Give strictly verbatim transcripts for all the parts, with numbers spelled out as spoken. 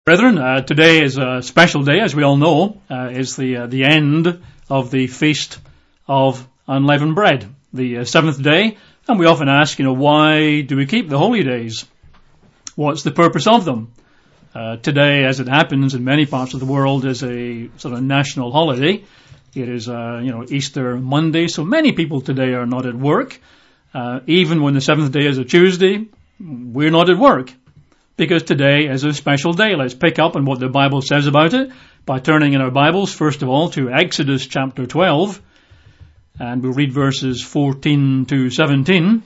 Brethren, uh, today is a special day, as we all know. Uh, it's the uh, the end of the Feast of Unleavened Bread, the uh, seventh day. And we often ask, you know, why do we keep the holy days? What's the purpose of them? Uh, today, as it happens in many parts of the world, is a sort of national holiday. It is, uh, you know, Easter Monday, so many people today are not at work. Uh, even when the seventh day is a Tuesday, we're not at work. Because today is a special day. Let's pick up on what the Bible says about it by turning in our Bibles, first of all, to Exodus chapter twelve. And we'll read verses fourteen to seventeen.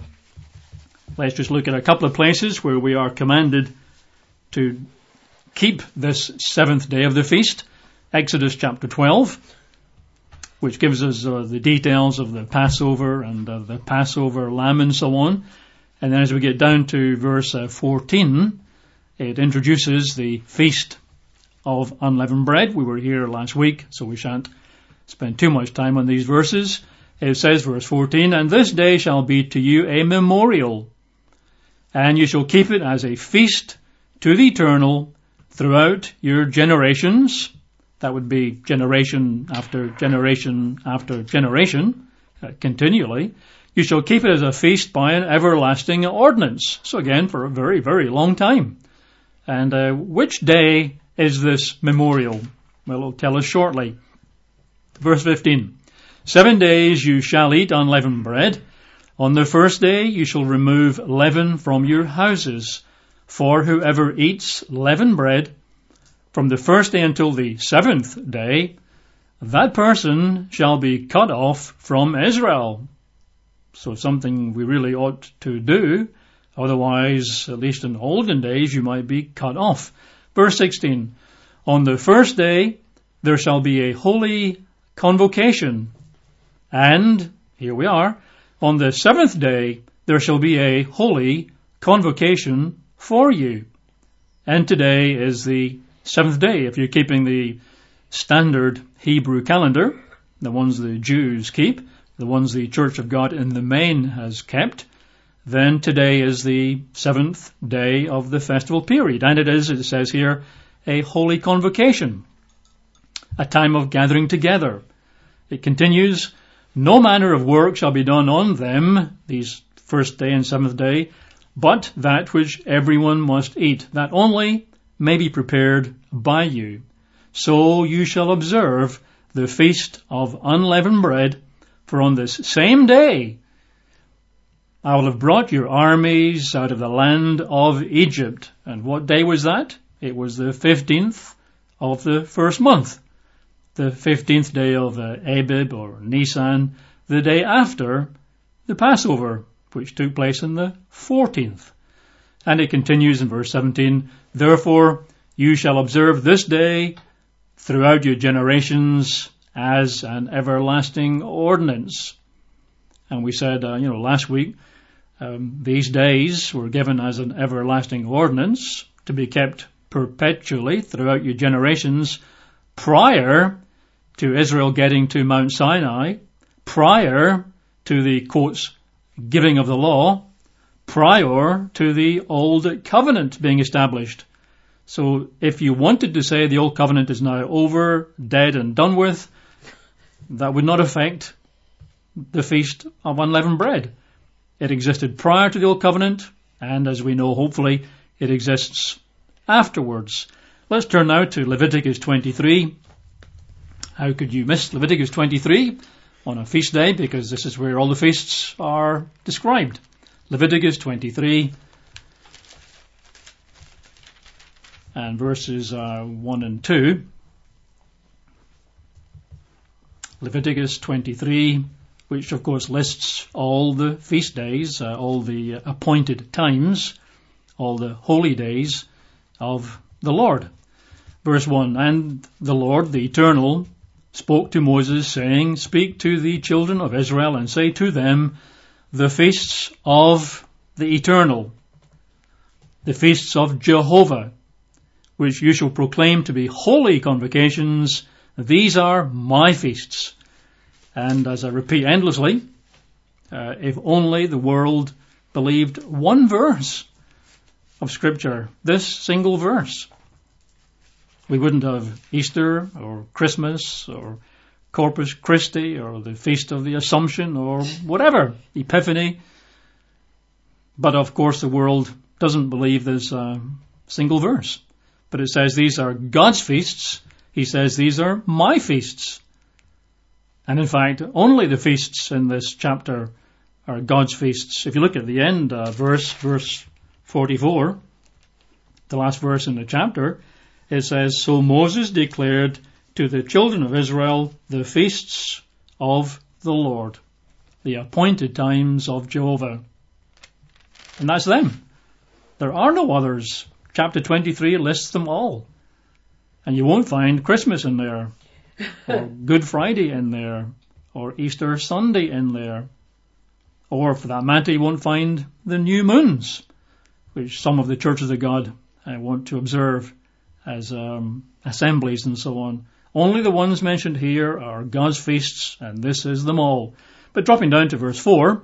Let's just look at a couple of places where we are commanded to keep this seventh day of the feast. Exodus chapter twelve, which gives us uh, the details of the Passover and uh, the Passover lamb and so on. And then as we get down to verse uh, fourteen, it introduces the Feast of Unleavened Bread. We were here last week, so we shan't spend too much time on these verses. It says, verse fourteen, "And this day shall be to you a memorial, and you shall keep it as a feast to the Eternal throughout your generations." That would be generation after generation after generation, uh, continually. "You shall keep it as a feast by an everlasting ordinance." So again, for a very, very long time. And uh, which day is this memorial? Well, it'll tell us shortly. Verse fifteen. "Seven days you shall eat unleavened bread. On the first day you shall remove leaven from your houses. For whoever eats leavened bread from the first day until the seventh day, that person shall be cut off from Israel." So something we really ought to do. Otherwise, at least in olden days, you might be cut off. Verse sixteen. "On the first day there shall be a holy convocation. And," here we are, "on the seventh day there shall be a holy convocation for you." And today is the seventh day. If you're keeping the standard Hebrew calendar, the ones the Jews keep, the ones the Church of God in the main has kept, then today is the seventh day of the festival period. And it is, it says here, a holy convocation, a time of gathering together. It continues, "No manner of work shall be done on them," these first day and seventh day, "but that which everyone must eat, that only may be prepared by you. So you shall observe the feast of unleavened bread, for on this same day I will have brought your armies out of the land of Egypt." And what day was that? It was the fifteenth of the first month. The fifteenth day of uh, Abib or Nisan, the day after the Passover, which took place on the fourteenth. And it continues in verse seventeen, "Therefore you shall observe this day throughout your generations as an everlasting ordinance." And we said, uh, you know, last week, um, these days were given as an everlasting ordinance to be kept perpetually throughout your generations prior to Israel getting to Mount Sinai, prior to the, quotes, giving of the law, prior to the old covenant being established. So if you wanted to say the old covenant is now over, dead and done with, that would not affect the Feast of Unleavened Bread. It existed prior to the Old Covenant, and as we know, hopefully, it exists afterwards. Let's turn now to Leviticus twenty-three. How could you miss Leviticus twenty-three on a feast day? Because this is where all the feasts are described. Leviticus twenty-three and verses uh, one and two. Leviticus twenty-three, which of course lists all the feast days, uh, all the appointed times, all the holy days of the Lord. Verse one, "And the Lord, the Eternal, spoke to Moses, saying, Speak to the children of Israel, and say to them, the feasts of the Eternal, the feasts of Jehovah, which you shall proclaim to be holy convocations, these are my feasts." And as I repeat endlessly, uh, if only the world believed one verse of Scripture, this single verse, We wouldn't have Easter or Christmas or Corpus Christi or the Feast of the Assumption or whatever, Epiphany. But of course the world doesn't believe there's a single verse. But it says these are God's feasts. He says these are my feasts. And in fact, only the feasts in this chapter are God's feasts. If you look at the end uh, verse, verse forty-four, the last verse in the chapter, it says, so Moses declared to the children of Israel the feasts of the Lord, the appointed times of Jehovah. And that's them. There are no others. Chapter twenty-three lists them all. And you won't find Christmas in there, or Good Friday in there, or Easter Sunday in there. Or for that matter, you won't find the new moons, which some of the churches of God uh, want to observe as um, assemblies and so on. Only the ones mentioned here are God's feasts, and this is them all. But dropping down to verse four,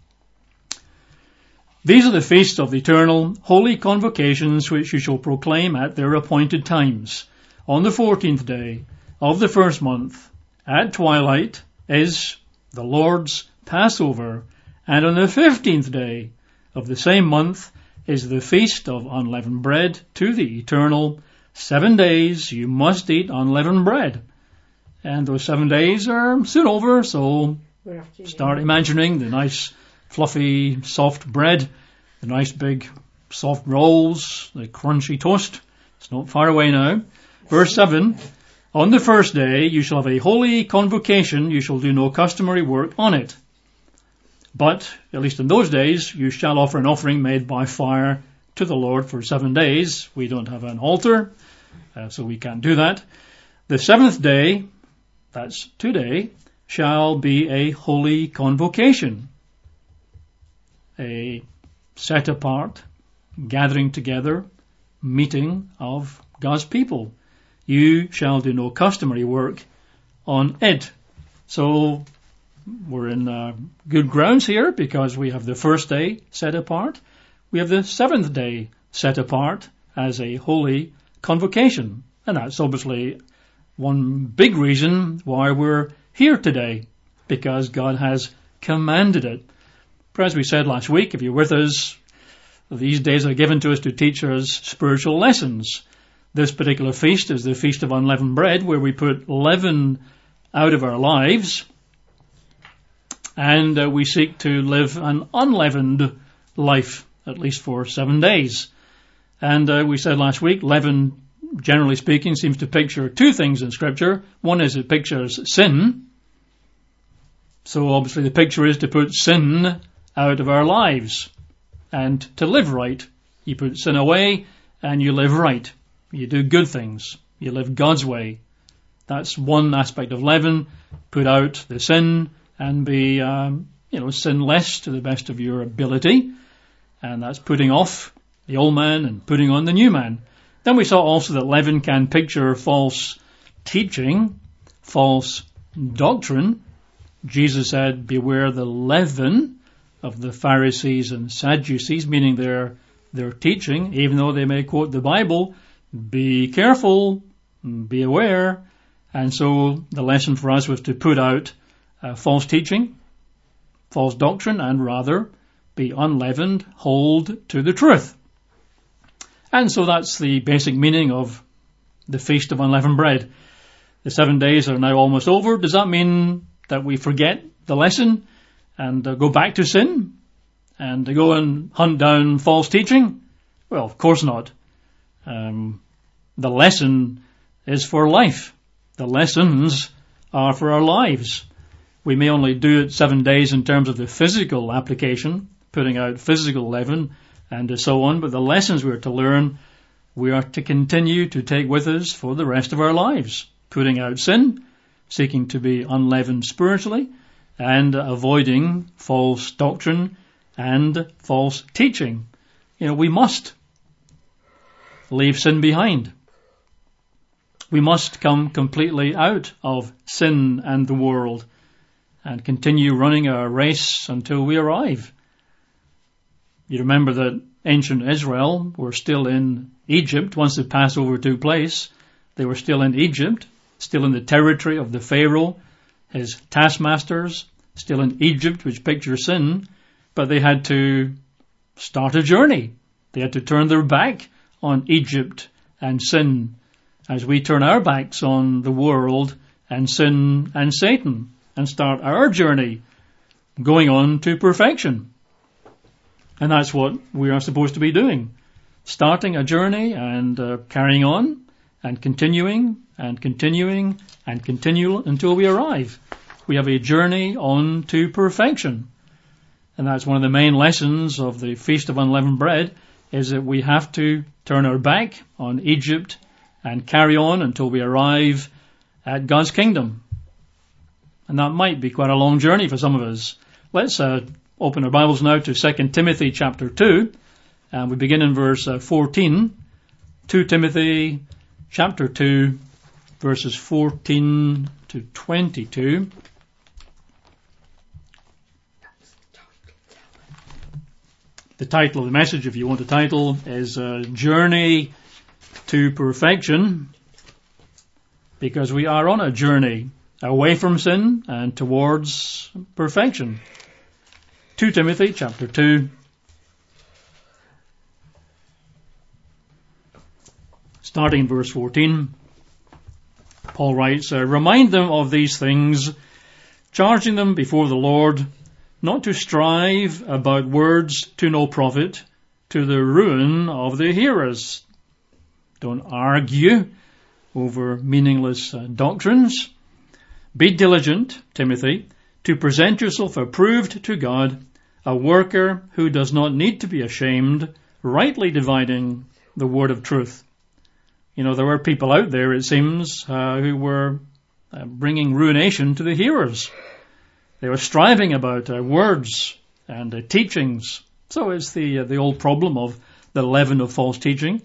these are the feasts of the eternal holy convocations which you shall proclaim at their appointed times. On the fourteenth day of the first month, at twilight, is the Lord's Passover, and on the fifteenth day of the same month is the feast of unleavened bread to the eternal. Seven days you must eat unleavened bread. And those seven days are soon over, so start imagining the nice fluffy soft bread, the nice big soft rolls, the crunchy toast. It's not far away now. Verse seven, on the first day you shall have a holy convocation, you shall do no customary work on it. But, at least in those days, you shall offer an offering made by fire to the Lord for seven days. We don't have an altar, uh, so we can't do that. The seventh day, that's today, shall be a holy convocation. A set apart, gathering together, meeting of God's people. You shall do no customary work on it. So, we're in uh, good grounds here because we have the first day set apart. We have the seventh day set apart as a holy convocation. And that's obviously one big reason why we're here today, because God has commanded it. But as we said last week, if you're with us, these days are given to us to teach us spiritual lessons. This particular feast is the Feast of Unleavened Bread, where we put leaven out of our lives, and uh, we seek to live an unleavened life, at least for seven days. And uh, we said last week, leaven, generally speaking, seems to picture two things in Scripture. One is it pictures sin. So obviously the picture is to put sin out of our lives and to live right. You put sin away and you live right. You do good things. You live God's way. That's one aspect of leaven. Put out the sin and be, um, you know, sinless to the best of your ability. And that's putting off the old man and putting on the new man. Then we saw also that leaven can picture false teaching, false doctrine. Jesus said, beware the leaven of the Pharisees and Sadducees, meaning their, their teaching, even though they may quote the Bible, be careful, be aware. And so the lesson for us was to put out Uh, false teaching, false doctrine, and rather be unleavened, hold to the truth. And so that's the basic meaning of the Feast of Unleavened Bread. The seven days are now almost over. Does that mean that we forget the lesson and uh, go back to sin and to go and hunt down false teaching? Well, of course not. Um, the lesson is for life. The lessons are for our lives. We may only do it seven days in terms of the physical application, putting out physical leaven and so on, but the lessons we're to learn, we are to continue to take with us for the rest of our lives, putting out sin, seeking to be unleavened spiritually, and avoiding false doctrine and false teaching. You know, we must leave sin behind. We must come completely out of sin and the world and continue running our race until we arrive. You remember that ancient Israel were still in Egypt once the Passover took place, They were still in Egypt, still in the territory of the Pharaoh, his taskmasters, still in Egypt, which pictures sin, but they had to start a journey. They had to turn their back on Egypt and sin, as we turn our backs on the world and sin and Satan, and start our journey going on to perfection. And that's what we are supposed to be doing. Starting a journey and uh, carrying on and continuing and continuing and continue until we arrive. We have a journey on to perfection. And that's one of the main lessons of the Feast of Unleavened Bread, is that we have to turn our back on Egypt and carry on until we arrive at God's kingdom. And that might be quite a long journey for some of us. Let's uh, open our Bibles now to Second Timothy chapter two, and we begin in verse uh, fourteen. Second Timothy chapter two, verses fourteen to twenty-two. The title of the message, if you want a title, is uh, Journey to Perfection, because we are on a journey away from sin and towards perfection. Second Timothy chapter two, starting in verse fourteen, Paul writes, uh, "Remind them of these things, charging them before the Lord, not to strive about words to no profit, to the ruin of the hearers." Don't argue over meaningless uh, doctrines. "Be diligent, Timothy, to present yourself approved to God, a worker who does not need to be ashamed, rightly dividing the word of truth." You know, there were people out there, it seems, uh, who were uh, bringing ruination to the hearers. They were striving about uh, words and uh, teachings. So it's the uh, the old problem of the leaven of false teaching.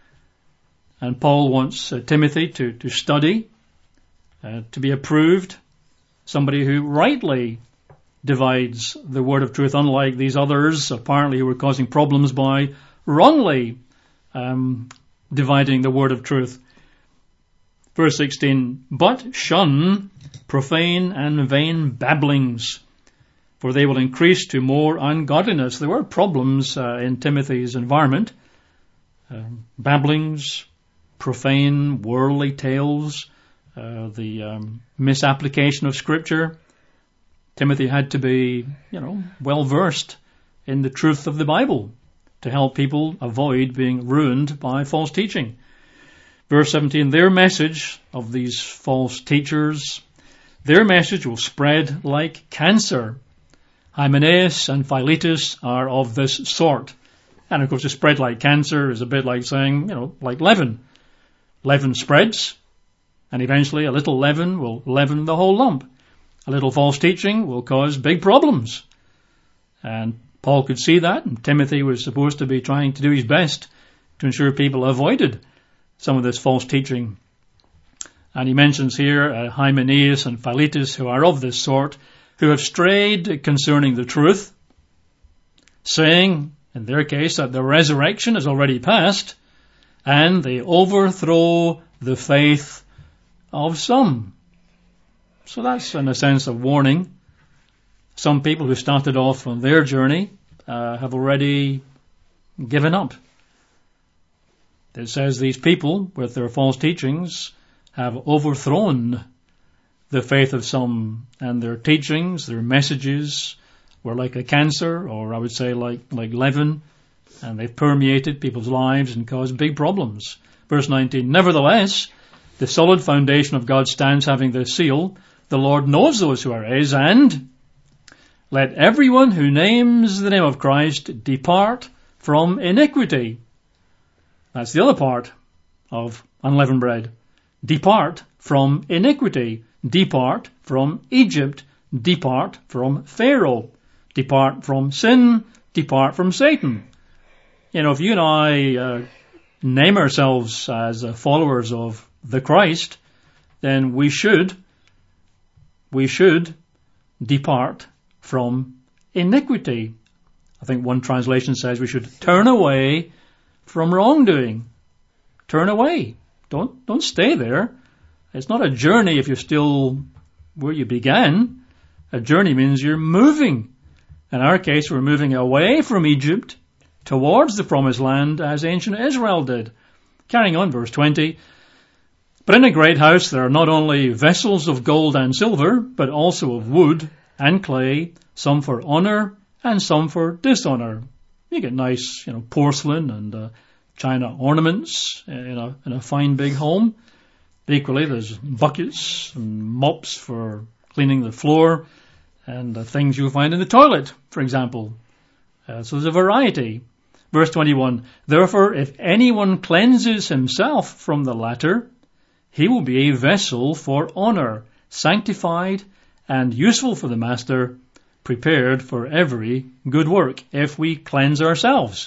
And Paul wants uh, Timothy to, to study, uh, to be approved, somebody who rightly divides the word of truth, unlike these others, apparently, who were causing problems by wrongly um, dividing the word of truth. Verse sixteen, "But shun profane and vain babblings, for they will increase to more ungodliness." There were problems uh, in Timothy's environment. Uh, babblings, profane, worldly tales, uh, the um, misapplication of Scripture. Timothy had to be, you know, well versed in the truth of the Bible to help people avoid being ruined by false teaching. Verse seventeen, "Their message," of these false teachers, "their message will spread like cancer. Hymenaeus and Philetus are of this sort." And of course, to spread like cancer is a bit like saying, you know, like leaven. Leaven spreads, and eventually a little leaven will leaven the whole lump. A little false teaching will cause big problems. And Paul could see that, and Timothy was supposed to be trying to do his best to ensure people avoided some of this false teaching. And he mentions here uh, Hymenaeus and Philetus, who are of this sort, who have strayed concerning the truth, saying, in their case, that the resurrection is already past, and they overthrow the faith of some. So that's, in a sense, a warning. Some people who started off on their journey uh, have already given up. It says these people, with their false teachings, have overthrown the faith of some, and their teachings, their messages, were like a cancer, or I would say like, like leaven, and they've permeated people's lives and caused big problems. Verse nineteen, "Nevertheless, the solid foundation of God stands, having the seal. The Lord knows those who are his, and let everyone who names the name of Christ depart from iniquity." That's the other part of unleavened bread. Depart from iniquity. Depart from Egypt. Depart from Pharaoh. Depart from sin. Depart from Satan. You know, if you and I uh, name ourselves as uh, followers of the Christ, then we should, we should depart from iniquity. I think one translation says we should turn away from wrongdoing. Turn away. Don't, don't stay there. It's not a journey if you're still where you began. A journey means you're moving. In our case, we're moving away from Egypt towards the promised land as ancient Israel did. Carrying on, verse twenty. But in a great house there are not only vessels of gold and silver, but also of wood and clay, some for honor and some for dishonor. You get nice, you know, porcelain and uh, china ornaments in a, in a fine big home. Equally, there's buckets and mops for cleaning the floor and the things you'll find in the toilet, for example. Uh, so there's a variety. Verse twenty-one, therefore, if anyone cleanses himself from the latter, he will be a vessel for honor, sanctified and useful for the master, prepared for every good work, if we cleanse ourselves.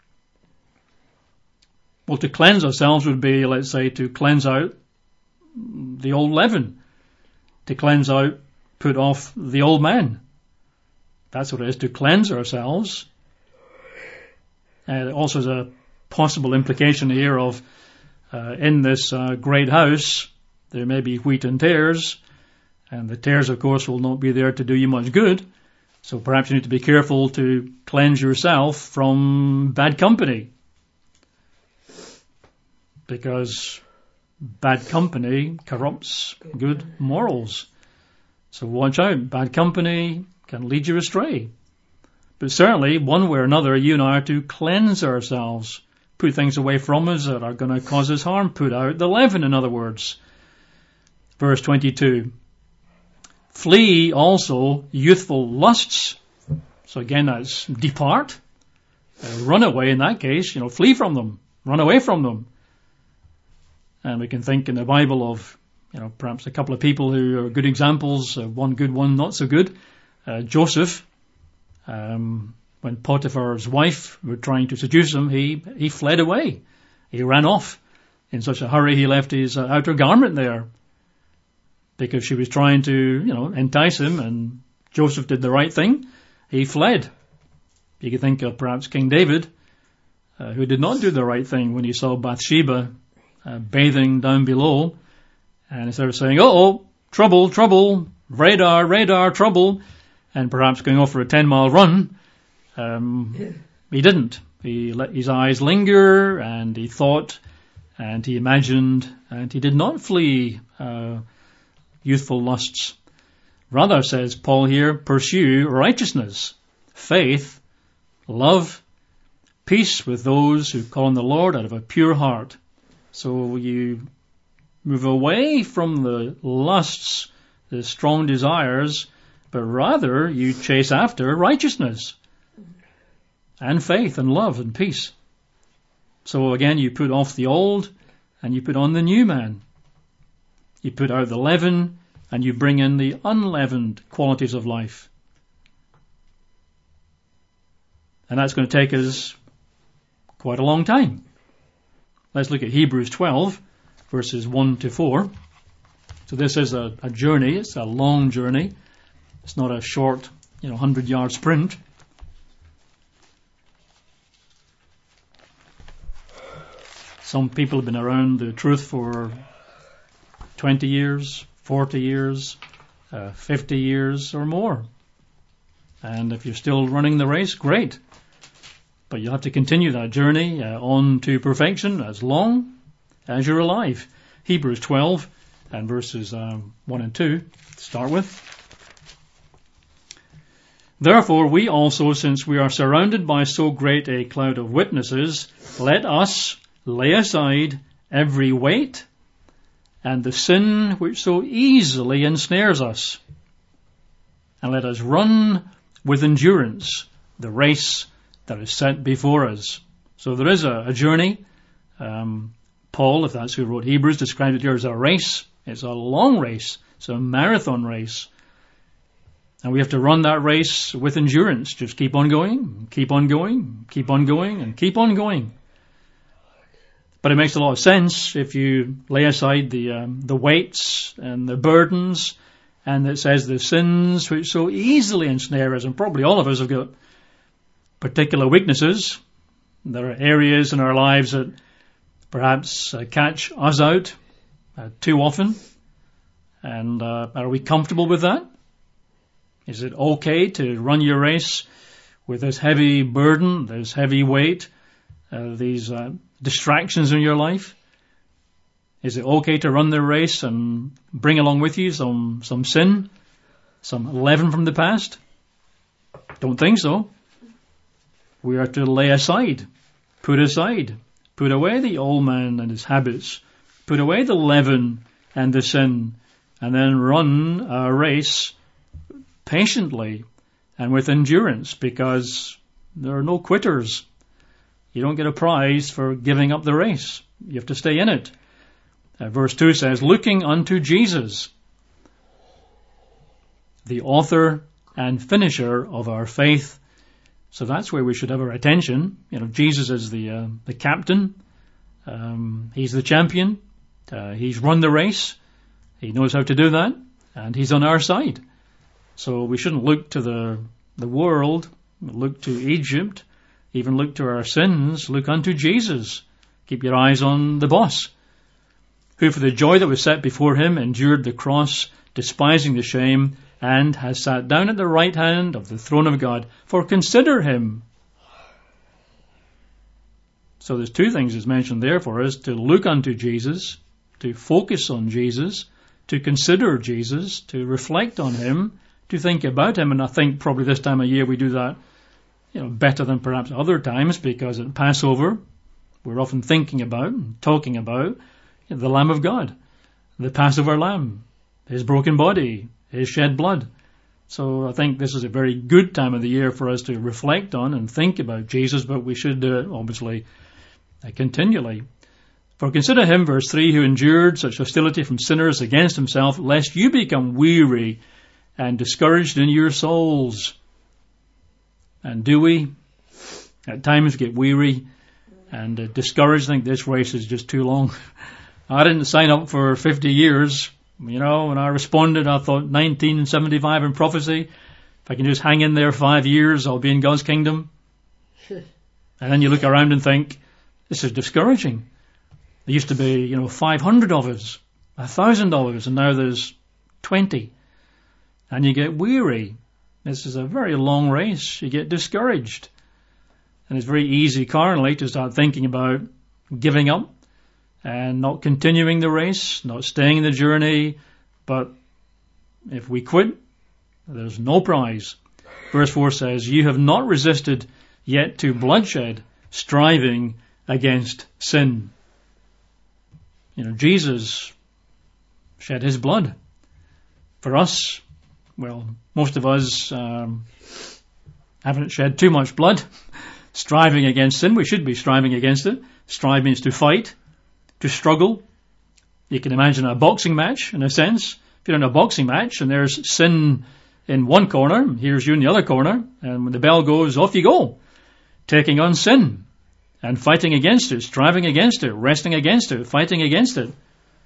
Well, to cleanse ourselves would be, let's say, to cleanse out the old leaven, to cleanse out, put off the old man. That's what it is, to cleanse ourselves. And it also has a possible implication here of uh, in this uh, great house there may be wheat and tares, and the tares, of course, will not be there to do you much good. So perhaps you need to be careful to cleanse yourself from bad company, because bad company corrupts good morals. So watch out. Bad company can lead you astray. But certainly, one way or another, you and I are to cleanse ourselves, put things away from us that are going to cause us harm, put out the leaven, in other words. Verse twenty-two. Flee also youthful lusts. So again, that's depart. Uh, run away in that case, you know, flee from them. Run away from them. And we can think in the Bible of, you know, perhaps a couple of people who are good examples, uh, one good, one not so good. Uh, Joseph, um, when Potiphar's wife were trying to seduce him, he, he fled away. He ran off. In such a hurry, he left his uh, outer garment there because she was trying to, you know, entice him, and Joseph did the right thing. He fled. You could think of perhaps King David, uh, who did not do the right thing when he saw Bathsheba uh, bathing down below, and instead of saying, uh-oh, trouble, trouble, radar, radar, trouble, and perhaps going off for a ten-mile run, um, he didn't. He let his eyes linger, and he thought, and he imagined, and he did not flee uh, youthful lusts. Rather, says Paul here, pursue righteousness, faith, love, peace with those who call on the Lord out of a pure heart. So you move away from the lusts, the strong desires, but rather you chase after righteousness and faith and love and peace. So again, you put off the old and you put on the new man. You put out the leaven and you bring in the unleavened qualities of life. And that's going to take us quite a long time. Let's look at Hebrews twelve, verses one to four. So this is a, a journey. It's a long journey. It's not a short, you know, hundred-yard sprint. Some people have been around the truth for twenty years, forty years, uh, fifty years or more. And if you're still running the race, great. But you have to continue that journey uh, on to perfection as long as you're alive. Hebrews twelve and verses um, one and two to start with. Therefore we also, since we are surrounded by so great a cloud of witnesses, let us lay aside every weight and the sin which so easily ensnares us, and let us run with endurance the race that is set before us. So there is a, a journey. Um, Paul, if that's who wrote Hebrews, described it here as a race. It's a long race. It's a marathon race. And we have to run that race with endurance. Just keep on going, keep on going, keep on going, and keep on going. But it makes a lot of sense if you lay aside the um, the weights and the burdens, and it says the sins which so easily ensnare us. And probably all of us have got particular weaknesses. There are areas in our lives that perhaps uh, catch us out uh, too often. And uh, are we comfortable with that? Is it okay to run your race with this heavy burden, this heavy weight, uh, these uh, distractions in your life? Is it okay to run the race and bring along with you some, some sin, some leaven from the past? Don't think so. We are to lay aside, put aside, put away the old man and his habits, put away the leaven and the sin, and then run a race patiently and with endurance, because there are no quitters. You don't get a prize for giving up the race. You have to stay in it. Uh, verse two says, looking unto Jesus, the author and finisher of our faith. So that's where we should have our attention. You know, Jesus is the uh, the captain. Um, he's the champion. Uh, he's run the race. He knows how to do that, and he's on our side. So we shouldn't look to the the world, look to Egypt, even look to our sins. Look unto Jesus. Keep your eyes on the boss, who for the joy that was set before him endured the cross, despising the shame, and has sat down at the right hand of the throne of God. For consider him. So there's two things is mentioned there for us: to look unto Jesus, to focus on Jesus, to consider Jesus, to reflect on him, to think about him. And I think probably this time of year we do that, you know, better than perhaps other times, because at Passover we're often thinking about and talking about you know, the Lamb of God, the Passover Lamb, his broken body, his shed blood. So I think this is a very good time of the year for us to reflect on and think about Jesus, but we should do it obviously uh, continually. For consider him, verse three, who endured such hostility from sinners against himself, lest you become weary and discouraged in your souls. And do we at times get weary and uh, discouraged? I think this race is just too long. I didn't sign up for fifty years. You know, when I responded, I thought nineteen seventy-five in prophecy. If I can just hang in there five years, I'll be in God's kingdom. And then you look around and think, this is discouraging. There used to be, you know, five hundred of us, one thousand of us, and now there's twenty. And you get weary. This is a very long race. You get discouraged. And it's very easy carnally to start thinking about giving up and not continuing the race, not staying in the journey. But if we quit, there's no prize. Verse four says, you have not resisted yet to bloodshed, striving against sin. You know, Jesus shed his blood for us. Well, most of us um, haven't shed too much blood. Striving against sin, we should be striving against it. Strive means to fight, to struggle. You can imagine a boxing match, in a sense. If you're in a boxing match and there's sin in one corner, here's you in the other corner, and when the bell goes, off you go, taking on sin and fighting against it, striving against it, wrestling against it, fighting against it.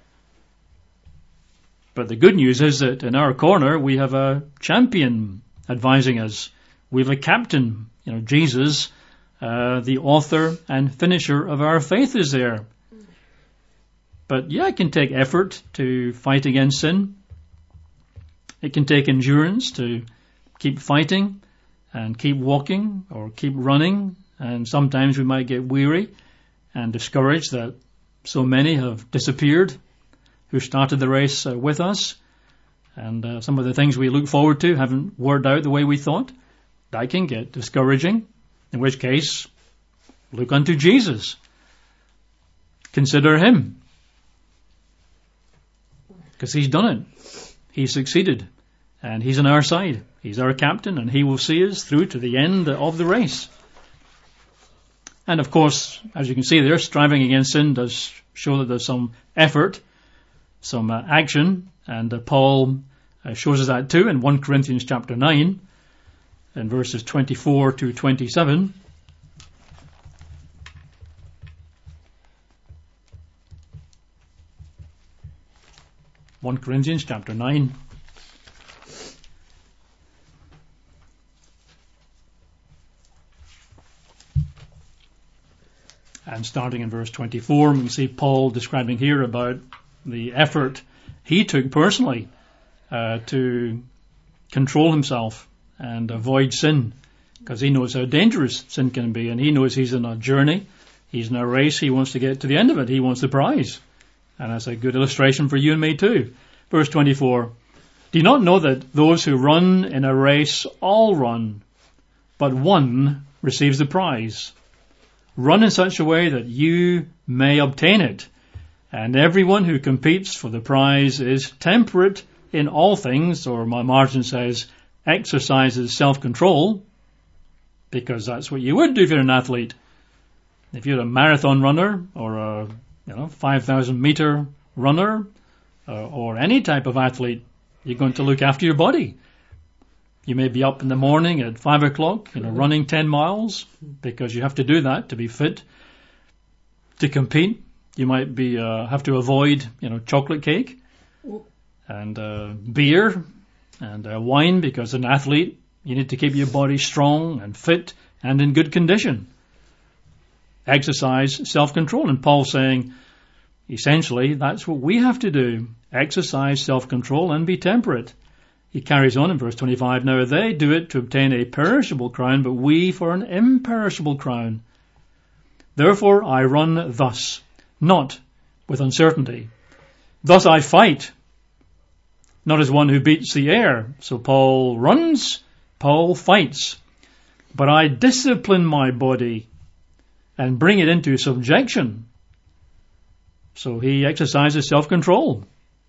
But the good news is that in our corner we have a champion advising us. We have a captain, you know, Jesus, uh, the author and finisher of our faith is there. But yeah, it can take effort to fight against sin. It can take endurance to keep fighting and keep walking or keep running. And sometimes we might get weary and discouraged that so many have disappeared who started the race uh, with us. And uh, some of the things we look forward to haven't worked out the way we thought. That can get discouraging. In which case, look unto Jesus. Consider him. Because he's done it. He's succeeded. And he's on our side. He's our captain, and he will see us through to the end of the race. And of course, as you can see there, striving against sin does show that there's some effort, some uh, action, and uh, Paul uh, shows us that too in First Corinthians chapter nine, in verses twenty-four to twenty-seven. First Corinthians chapter nine. And starting in verse twenty-four, we see Paul describing here about the effort he took personally uh, to control himself and avoid sin, because he knows how dangerous sin can be, and he knows he's in a journey, he's in a race, he wants to get to the end of it, he wants the prize. And that's a good illustration for you and me too. Verse twenty-four, do you not know that those who run in a race all run, but one receives the prize? Run in such a way that you may obtain it. And everyone who competes for the prize is temperate in all things, or my margin says, exercises self-control, because that's what you would do if you're an athlete. If you're a marathon runner, or a you know five thousand meter runner, uh, or any type of athlete, you're going to look after your body. You may be up in the morning at five o'clock, you know, running ten miles, because you have to do that to be fit. To compete, you might be uh, have to avoid, you know, chocolate cake and uh, beer and uh, wine, because as an athlete, you need to keep your body strong and fit and in good condition. Exercise self-control. And Paul's saying, essentially, that's what we have to do. Exercise self-control and be temperate. He carries on in verse twenty-five, now they do it to obtain a perishable crown, but we for an imperishable crown. Therefore I run thus, not with uncertainty. Thus I fight, not as one who beats the air. So Paul runs, Paul fights. But I discipline my body and bring it into subjection. So he exercises self-control.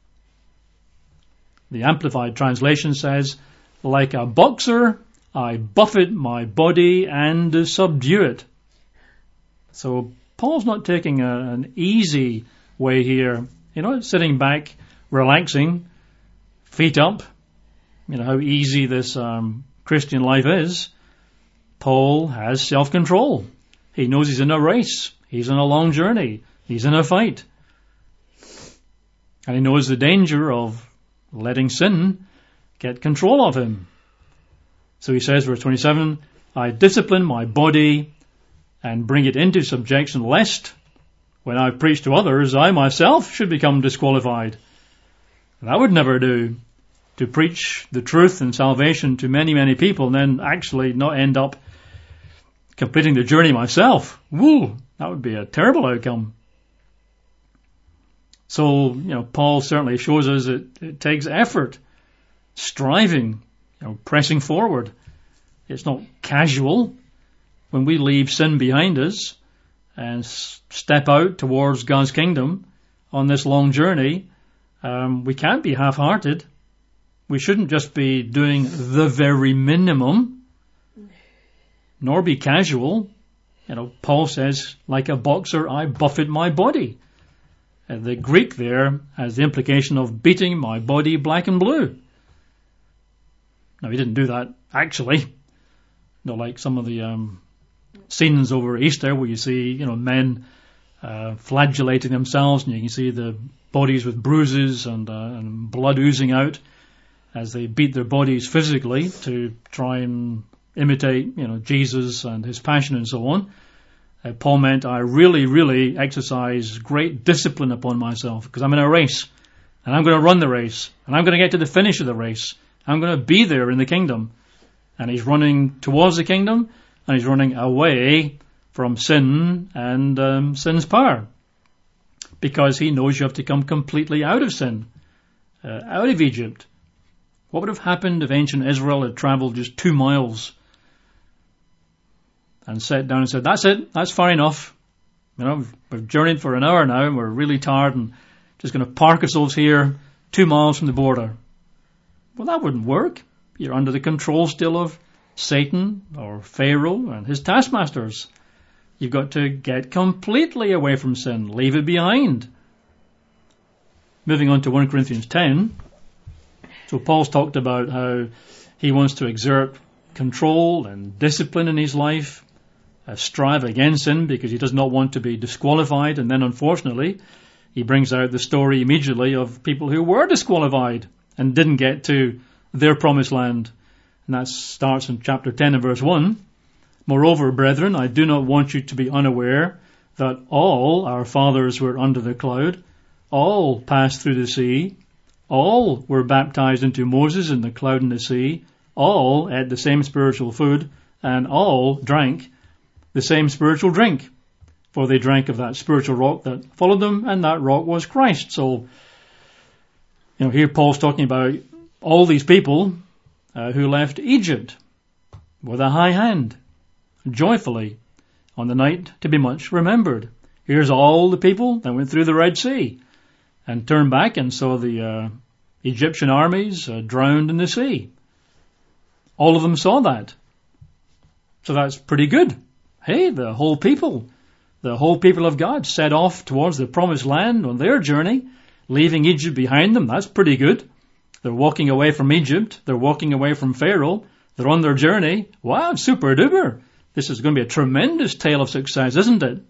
The Amplified Translation says, like a boxer, I buffet my body and subdue it. So Paul's not taking a, an easy way here. You know, sitting back, relaxing, feet up. You know how easy this um, Christian life is. Paul has self-control. He knows he's in a race. He's in a long journey. He's in a fight. And he knows the danger of letting sin get control of him. So he says, verse twenty-seven, I discipline my body and bring it into subjection, lest when I preach to others, I myself should become disqualified. And I would never do, to preach the truth and salvation to many, many people and then actually not end up completing the journey myself. Woo! That would be a terrible outcome. So, you know, Paul certainly shows us it, it takes effort, striving, you know, pressing forward. It's not casual. When we leave sin behind us and s- step out towards God's kingdom on this long journey, um, we can't be half-hearted. We shouldn't just be doing the very minimum, nor be casual. You know, Paul says, like a boxer, I buffet my body. The Greek there has the implication of beating my body black and blue. Now, he didn't do that, actually. Not like some of the um, scenes over Easter where you see, you know, men uh, flagellating themselves, and you can see the bodies with bruises and, uh, and blood oozing out as they beat their bodies physically to try and imitate, you know, Jesus and his passion and so on. Uh, Paul meant I really, really exercise great discipline upon myself, because I'm in a race, and I'm going to run the race, and I'm going to get to the finish of the race. I'm going to be there in the kingdom. And he's running towards the kingdom, and he's running away from sin and um, sin's power, because he knows you have to come completely out of sin, uh, out of Egypt. What would have happened if ancient Israel had traveled just two miles and sat down and said, that's it, that's far enough. You know, we've, we've journeyed for an hour now and we're really tired and just going to park ourselves here two miles from the border. Well, that wouldn't work. You're under the control still of Satan or Pharaoh and his taskmasters. You've got to get completely away from sin, leave it behind. Moving on to First Corinthians ten. So Paul's talked about how he wants to exert control and discipline in his life, uh, strive against sin because he does not want to be disqualified. And then unfortunately, he brings out the story immediately of people who were disqualified and didn't get to their promised land. And that starts in chapter ten and verse one. Moreover, brethren, I do not want you to be unaware that all our fathers were under the cloud, all passed through the sea, all were baptized into Moses in the cloud and the sea, all ate the same spiritual food, and all drank the same spiritual drink. For they drank of that spiritual rock that followed them, and that rock was Christ. So, you know, here Paul's talking about all these people uh, who left Egypt with a high hand, joyfully, on the night to be much remembered. Here's all the people that went through the Red Sea and turned back and saw the uh, Egyptian armies uh, drowned in the sea. All of them saw that. So that's pretty good. Hey, the whole people, the whole people of God set off towards the promised land on their journey, leaving Egypt behind them. That's pretty good. They're walking away from Egypt. They're walking away from Pharaoh. They're on their journey. Wow, super duper. This is going to be a tremendous tale of success, isn't it?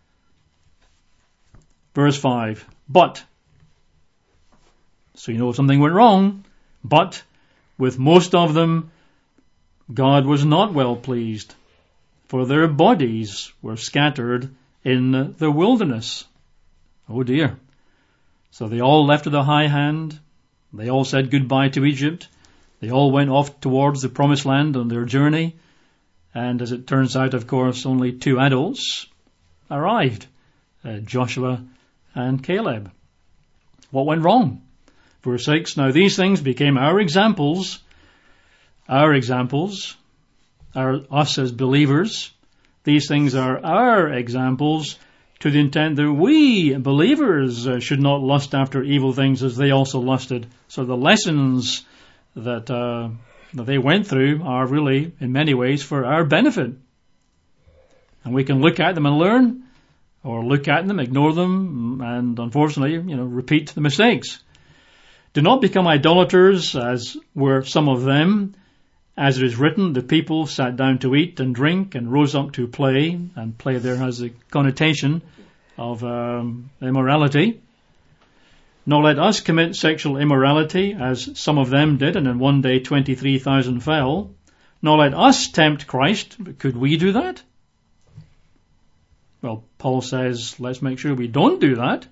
Verse five. But, so you know something went wrong, but with most of them, God was not well pleased, for their bodies were scattered in the wilderness. Oh dear. So they all left with a high hand. They all said goodbye to Egypt. They all went off towards the promised land on their journey. And as it turns out, of course, only two adults arrived, uh, Joshua and Caleb. What went wrong? Verse six, now these things became our examples, our examples, our, us as believers. These things are our examples to the intent that we believers uh, should not lust after evil things as they also lusted. So the lessons that uh, that they went through are really, in many ways, for our benefit. And we can look at them and learn, or look at them, ignore them, and unfortunately, you know, repeat the mistakes. Do not become idolaters, as were some of them. As it is written, the people sat down to eat and drink and rose up to play, and play there has a connotation of um, immorality. Nor let us commit sexual immorality, as some of them did, and in one day twenty-three thousand fell. Nor let us tempt Christ. Could we do that? Well, Paul says, let's make sure we don't do that.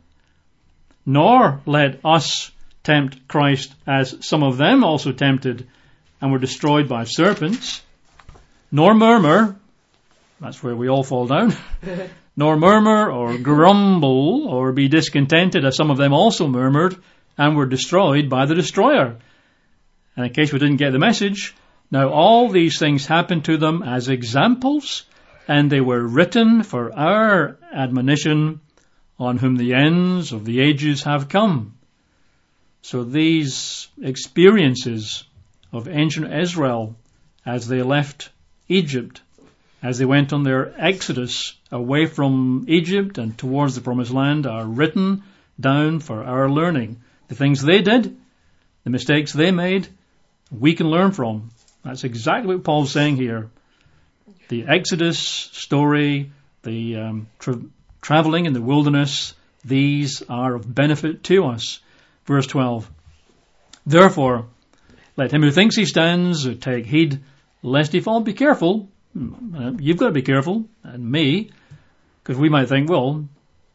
Nor let us tempt Christ, as some of them also tempted and were destroyed by serpents. Nor murmur, that's where we all fall down, nor murmur or grumble or be discontented, as some of them also murmured and were destroyed by the destroyer. And in case we didn't get the message, now all these things happened to them as examples, and they were written for our admonition, on whom the ends of the ages have come. So these experiences of ancient Israel as they left Egypt, as they went on their exodus away from Egypt and towards the promised land, are written down for our learning. The things they did, the mistakes they made, we can learn from. That's exactly what Paul's saying here. The Exodus story, the um, tra- traveling in the wilderness, these are of benefit to us. Verse twelve. Therefore, let him who thinks he stands take heed lest he fall. Be careful. You've got to be careful, and me, because we might think, well,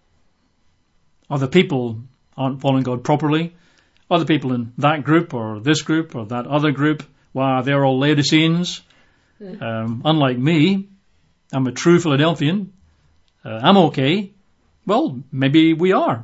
other people aren't following God properly. Other people in that group or this group or that other group, wow, they're all Laodiceans. Um, unlike me, I'm a true Philadelphian. Uh, I'm okay. Well, maybe we are.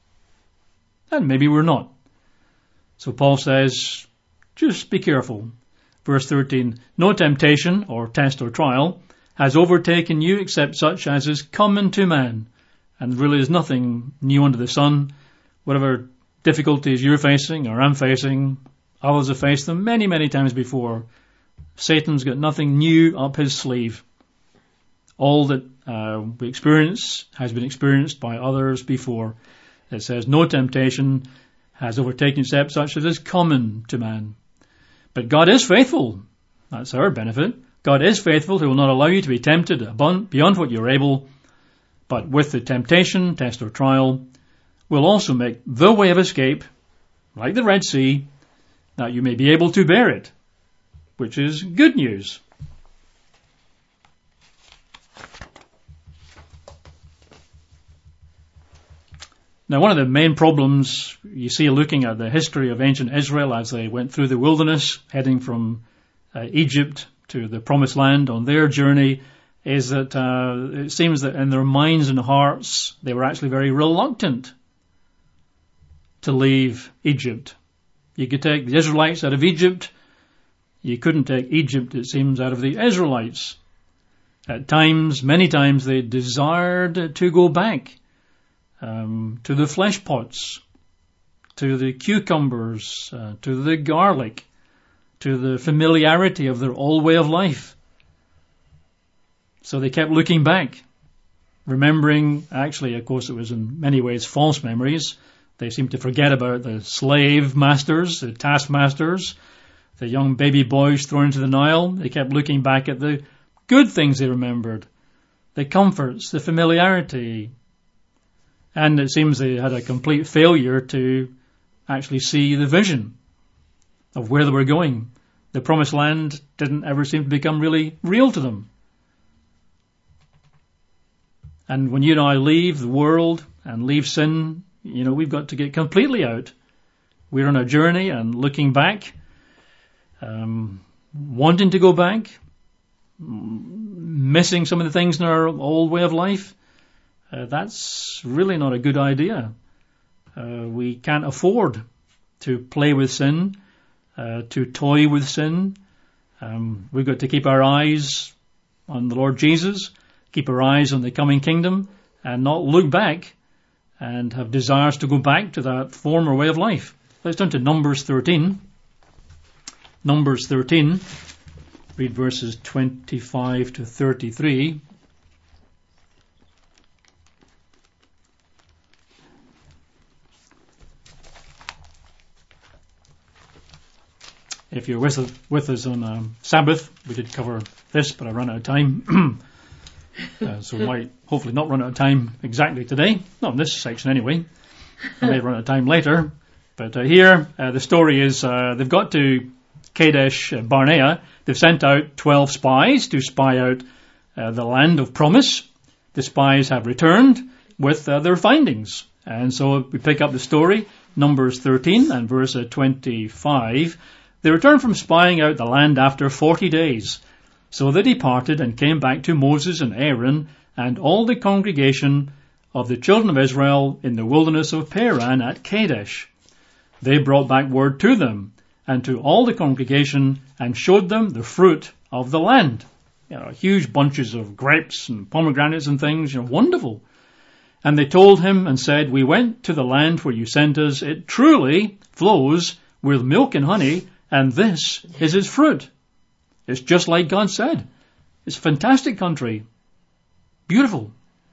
And maybe we're not. So Paul says, just be careful. Verse thirteen, no temptation or test or trial has overtaken you except such as is common to man. And really is nothing new under the sun. Whatever difficulties you're facing or I'm facing, others have faced them many, many times before. Satan's got nothing new up his sleeve. All that uh, we experience has been experienced by others before. It says, no temptation has overtaken except such as is common to man. But God is faithful. That's our benefit. God is faithful, who will not allow you to be tempted beyond what you're able, but with the temptation, test or trial, will also make the way of escape, like the Red Sea, that you may be able to bear it, which is good news. Now, one of the main problems you see looking at the history of ancient Israel as they went through the wilderness, heading from uh, Egypt to the Promised Land on their journey, is that uh, it seems that in their minds and hearts they were actually very reluctant to leave Egypt. You could take the Israelites out of Egypt. You couldn't take Egypt, it seems, out of the Israelites. At times, many times, they desired to go back um, to the flesh pots, to the cucumbers, uh, to the garlic, to the familiarity of their old way of life. So they kept looking back, remembering, actually, of course, it was in many ways false memories. They seemed to forget about the slave masters, the taskmasters, the young baby boys thrown into the Nile. They kept looking back at the good things they remembered, the comforts, the familiarity. And it seems they had a complete failure to actually see the vision of where they were going. The Promised Land didn't ever seem to become really real to them. And when you and I leave the world and leave sin, you know, we've got to get completely out. We're on a journey and looking back, um, wanting to go back, missing some of the things in our old way of life. Uh, that's really not a good idea. Uh, we can't afford to play with sin, uh, to toy with sin. Um, we've got to keep our eyes on the Lord Jesus, keep our eyes on the coming kingdom, and not look back and have desires to go back to that former way of life. Let's turn to Numbers thirteen. Numbers thirteen, read verses twenty-five to thirty-three. If you're with us, with us on um, Sabbath, we did cover this, but I ran out of time. uh, so we might hopefully not run out of time exactly today. Not in this section anyway. I may run out of time later. But uh, here, uh, the story is uh, they've got to Kadesh uh, Barnea. They've sent out twelve spies to spy out uh, the land of promise. The spies have returned with uh, their findings. And so we pick up the story, Numbers thirteen and verse uh, twenty-five. They returned from spying out the land after forty days. So they departed and came back to Moses and Aaron and all the congregation of the children of Israel in the wilderness of Paran at Kadesh. They brought back word to them and to all the congregation and showed them the fruit of the land. You know, huge bunches of grapes and pomegranates and things, you know, wonderful. And they told him and said, "We went to the land where you sent us. It truly flows with milk and honey, and this is its fruit." It's just like God said. It's a fantastic country. Beautiful.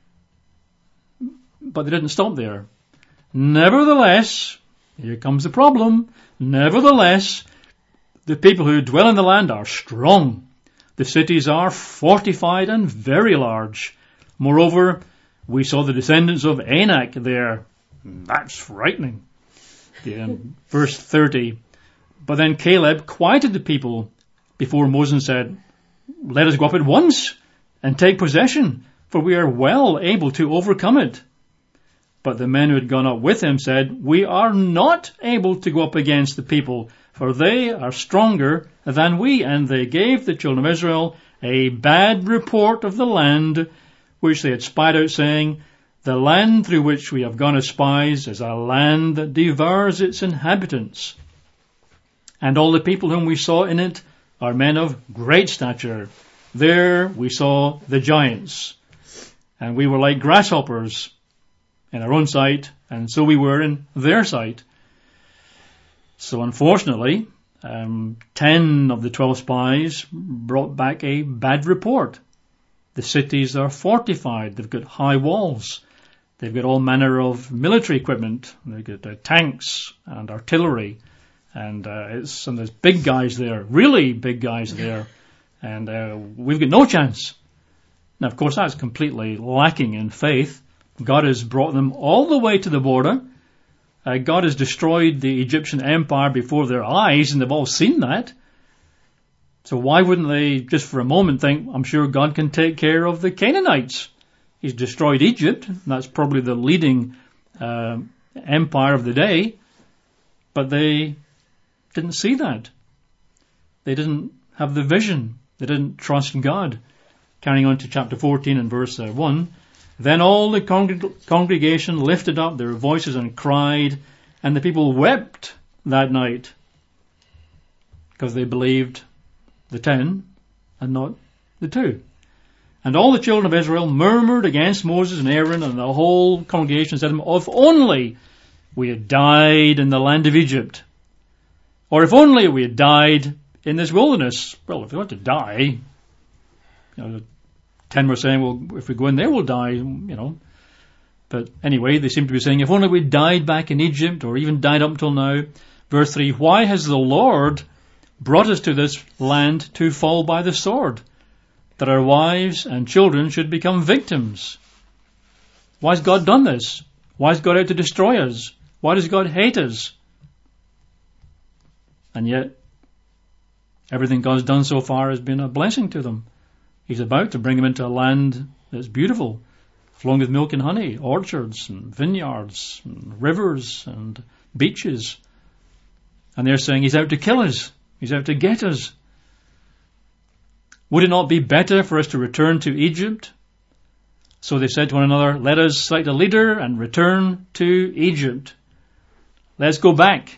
But they didn't stop there. Nevertheless, here comes the problem. Nevertheless, the people who dwell in the land are strong. The cities are fortified and very large. Moreover, we saw the descendants of Anak there. That's frightening. Yeah, verse thirty. But then Caleb quieted the people before Moses said, "Let us go up at once and take possession, for we are well able to overcome it." But the men who had gone up with him said, "We are not able to go up against the people, for they are stronger than we." And they gave the children of Israel a bad report of the land which they had spied out, saying, "The land through which we have gone as spies is a land that devours its inhabitants. And all the people whom we saw in it are men of great stature. There we saw the giants, and we were like grasshoppers in our own sight, and so we were in their sight." So unfortunately, um, ten of the twelve spies brought back a bad report. The cities are fortified. They've got high walls. They've got all manner of military equipment. They've got uh, tanks and artillery. And uh, it's, and there's big guys there, really big guys there. And uh, we've got no chance. Now, of course, that's completely lacking in faith. God has brought them all the way to the border. Uh, God has destroyed the Egyptian empire before their eyes, and they've all seen that. So why wouldn't they just for a moment think, I'm sure God can take care of the Canaanites? He's destroyed Egypt. And that's probably the leading uh, empire of the day, but they didn't see that. They didn't have the vision. They didn't trust God. Carrying on to chapter fourteen and verse uh, one. Then all the congreg- congregation lifted up their voices and cried, and the people wept that night, because they believed the ten and not the two. And all the children of Israel murmured against Moses and Aaron, and the whole congregation said to them, if only we had died in the land of Egypt, or if only we had died in this wilderness. Well, if we want to die, you know, the ten were saying, well, if we go in there, we'll die, you know. But anyway, they seem to be saying, if only we died back in Egypt, or even died up till now. Verse three, why has the Lord brought us to this land to fall by the sword, that our wives and children should become victims? Why has God done this? Why is God out to destroy us? Why does God hate us? And yet, everything God's done so far has been a blessing to them. He's about to bring them into a land that's beautiful, flowing with milk and honey, orchards and vineyards and rivers and beaches. And they're saying he's out to kill us. He's out to get us. Would it not be better for us to return to Egypt? So they said to one another, let us select a leader and return to Egypt. Let's go back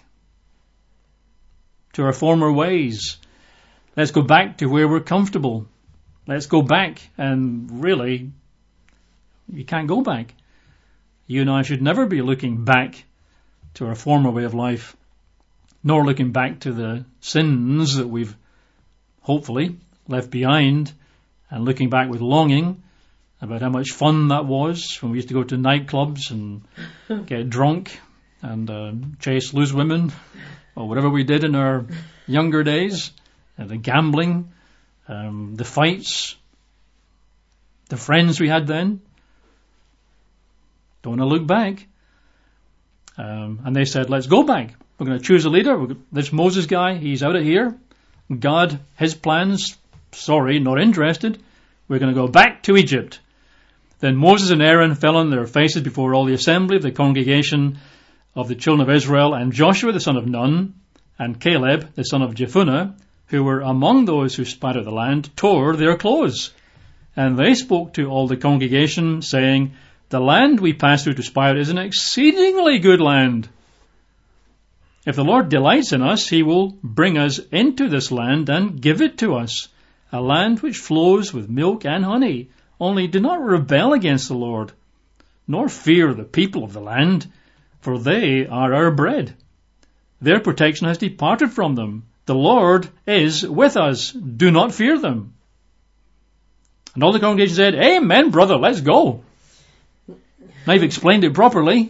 to our former ways. Let's go back to where we're comfortable. Let's go back. And really, you can't go back. You and I should never be looking back to our former way of life, nor looking back to the sins that we've hopefully left behind, and looking back with longing about how much fun that was when we used to go to nightclubs and get drunk and uh, chase loose women, or whatever we did in our younger days, and the gambling, um, the fights, the friends we had then. Don't want to look back. Um, and they said, let's go back. We're going to choose a leader. We're, this Moses guy, he's out of here. God, his plans, sorry, not interested. We're going to go back to Egypt. Then Moses and Aaron fell on their faces before all the assembly of the congregation of the children of Israel, and Joshua the son of Nun, and Caleb the son of Jephunneh, who were among those who spied out the land, tore their clothes. And they spoke to all the congregation, saying, the land we passed through to spy out is an exceedingly good land. If the Lord delights in us, he will bring us into this land and give it to us, a land which flows with milk and honey. Only do not rebel against the Lord, nor fear the people of the land, for they are our bread. Their protection has departed from them. The Lord is with us. Do not fear them. And all the congregation said, amen, brother, let's go. Now you've explained it properly.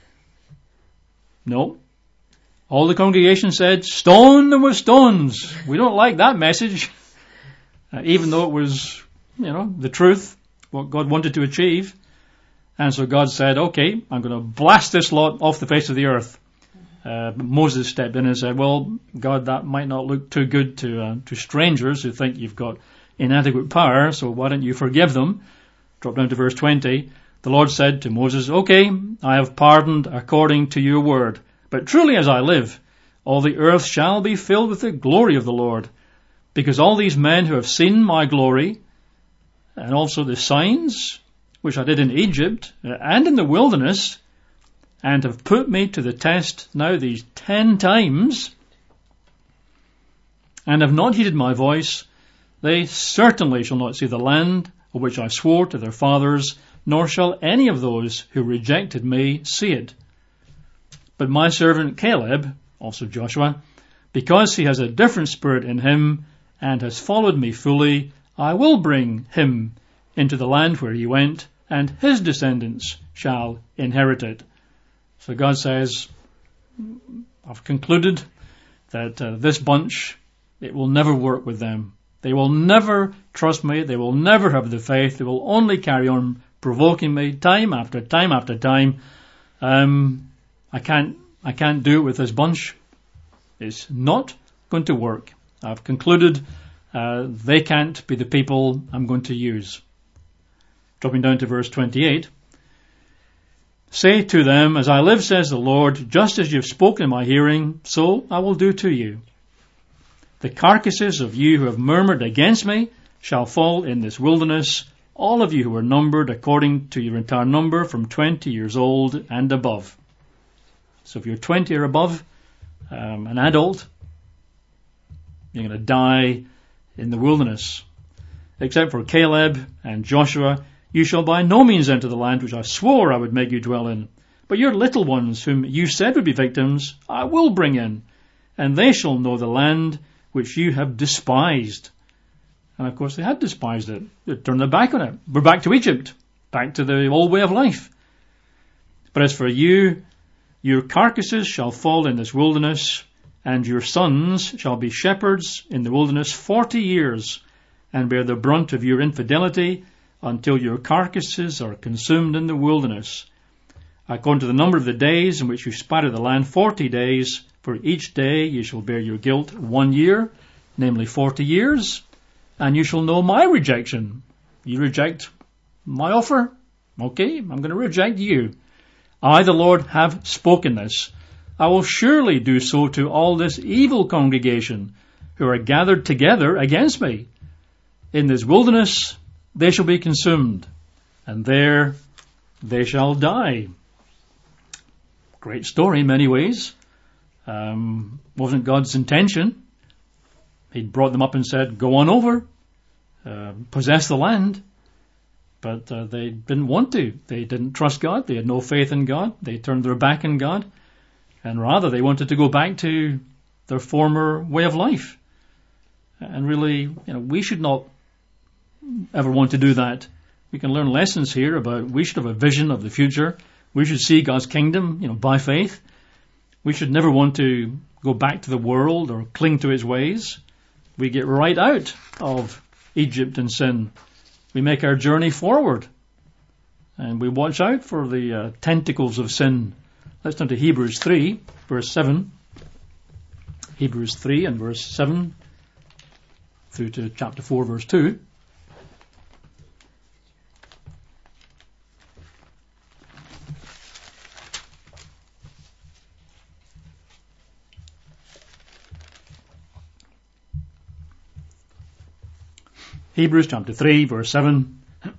No. All the congregation said, stone them with stones. We don't like that message. Uh, even though it was, you know, the truth, what God wanted to achieve. And so God said, okay, I'm going to blast this lot off the face of the earth. Uh, but Moses stepped in and said, well, God, that might not look too good to uh, to strangers who think you've got inadequate power, so why don't you forgive them? Drop down to verse twenty. The Lord said to Moses, okay, I have pardoned according to your word. But truly as I live, all the earth shall be filled with the glory of the Lord. Because all these men who have seen my glory, and also the signs which I did in Egypt and in the wilderness, and have put me to the test now these ten times, and have not heeded my voice, they certainly shall not see the land of which I swore to their fathers, nor shall any of those who rejected me see it. But my servant Caleb, also Joshua, because he has a different spirit in him and has followed me fully, I will bring him into the land where he went, and his descendants shall inherit it. So God says, I've concluded that uh, this bunch, it will never work with them. They will never trust me. They will never have the faith. They will only carry on provoking me time after time after time. Um, I can't, I can't do it with this bunch. It's not going to work. I've concluded uh, they can't be the people I'm going to use. Dropping down to verse twenty-eight. Say to them, as I live, says the Lord, just as you have spoken in my hearing, so I will do to you. The carcasses of you who have murmured against me shall fall in this wilderness, all of you who are numbered according to your entire number from twenty years old and above. So if you're twenty or above, um, an adult, you're going to die in the wilderness. Except for Caleb and Joshua, you shall by no means enter the land which I swore I would make you dwell in. But your little ones, whom you said would be victims, I will bring in, and they shall know the land which you have despised. And of course they had despised it. They turned their back on it. We're back to Egypt, back to the old way of life. But as for you, your carcasses shall fall in this wilderness, and your sons shall be shepherds in the wilderness forty years, and bear the brunt of your infidelity until your carcasses are consumed in the wilderness. According to the number of the days in which you spatter the land, forty days, for each day you shall bear your guilt one year, namely forty years, and you shall know my rejection. You reject my offer? Okay, I'm going to reject you. I, the Lord, have spoken this. I will surely do so to all this evil congregation who are gathered together against me. In this wilderness they shall be consumed, and there they shall die. Great story in many ways. Um, wasn't God's intention. He'd brought them up and said, go on over, uh, possess the land. But uh, they didn't want to. They didn't trust God. They had no faith in God. They turned their back on God. And rather, they wanted to go back to their former way of life. And really, you know, we should not ever want to do that. We can learn lessons here about we should have a vision of the future. We should see God's kingdom, you know, by faith. We should never want to go back to the world or cling to its ways. We get right out of Egypt and sin. We make our journey forward. And we watch out for the uh, tentacles of sin. Let's turn to Hebrews three, verse seven. Hebrews three and verse seven through to chapter four, verse two. Hebrews chapter three, verse seven.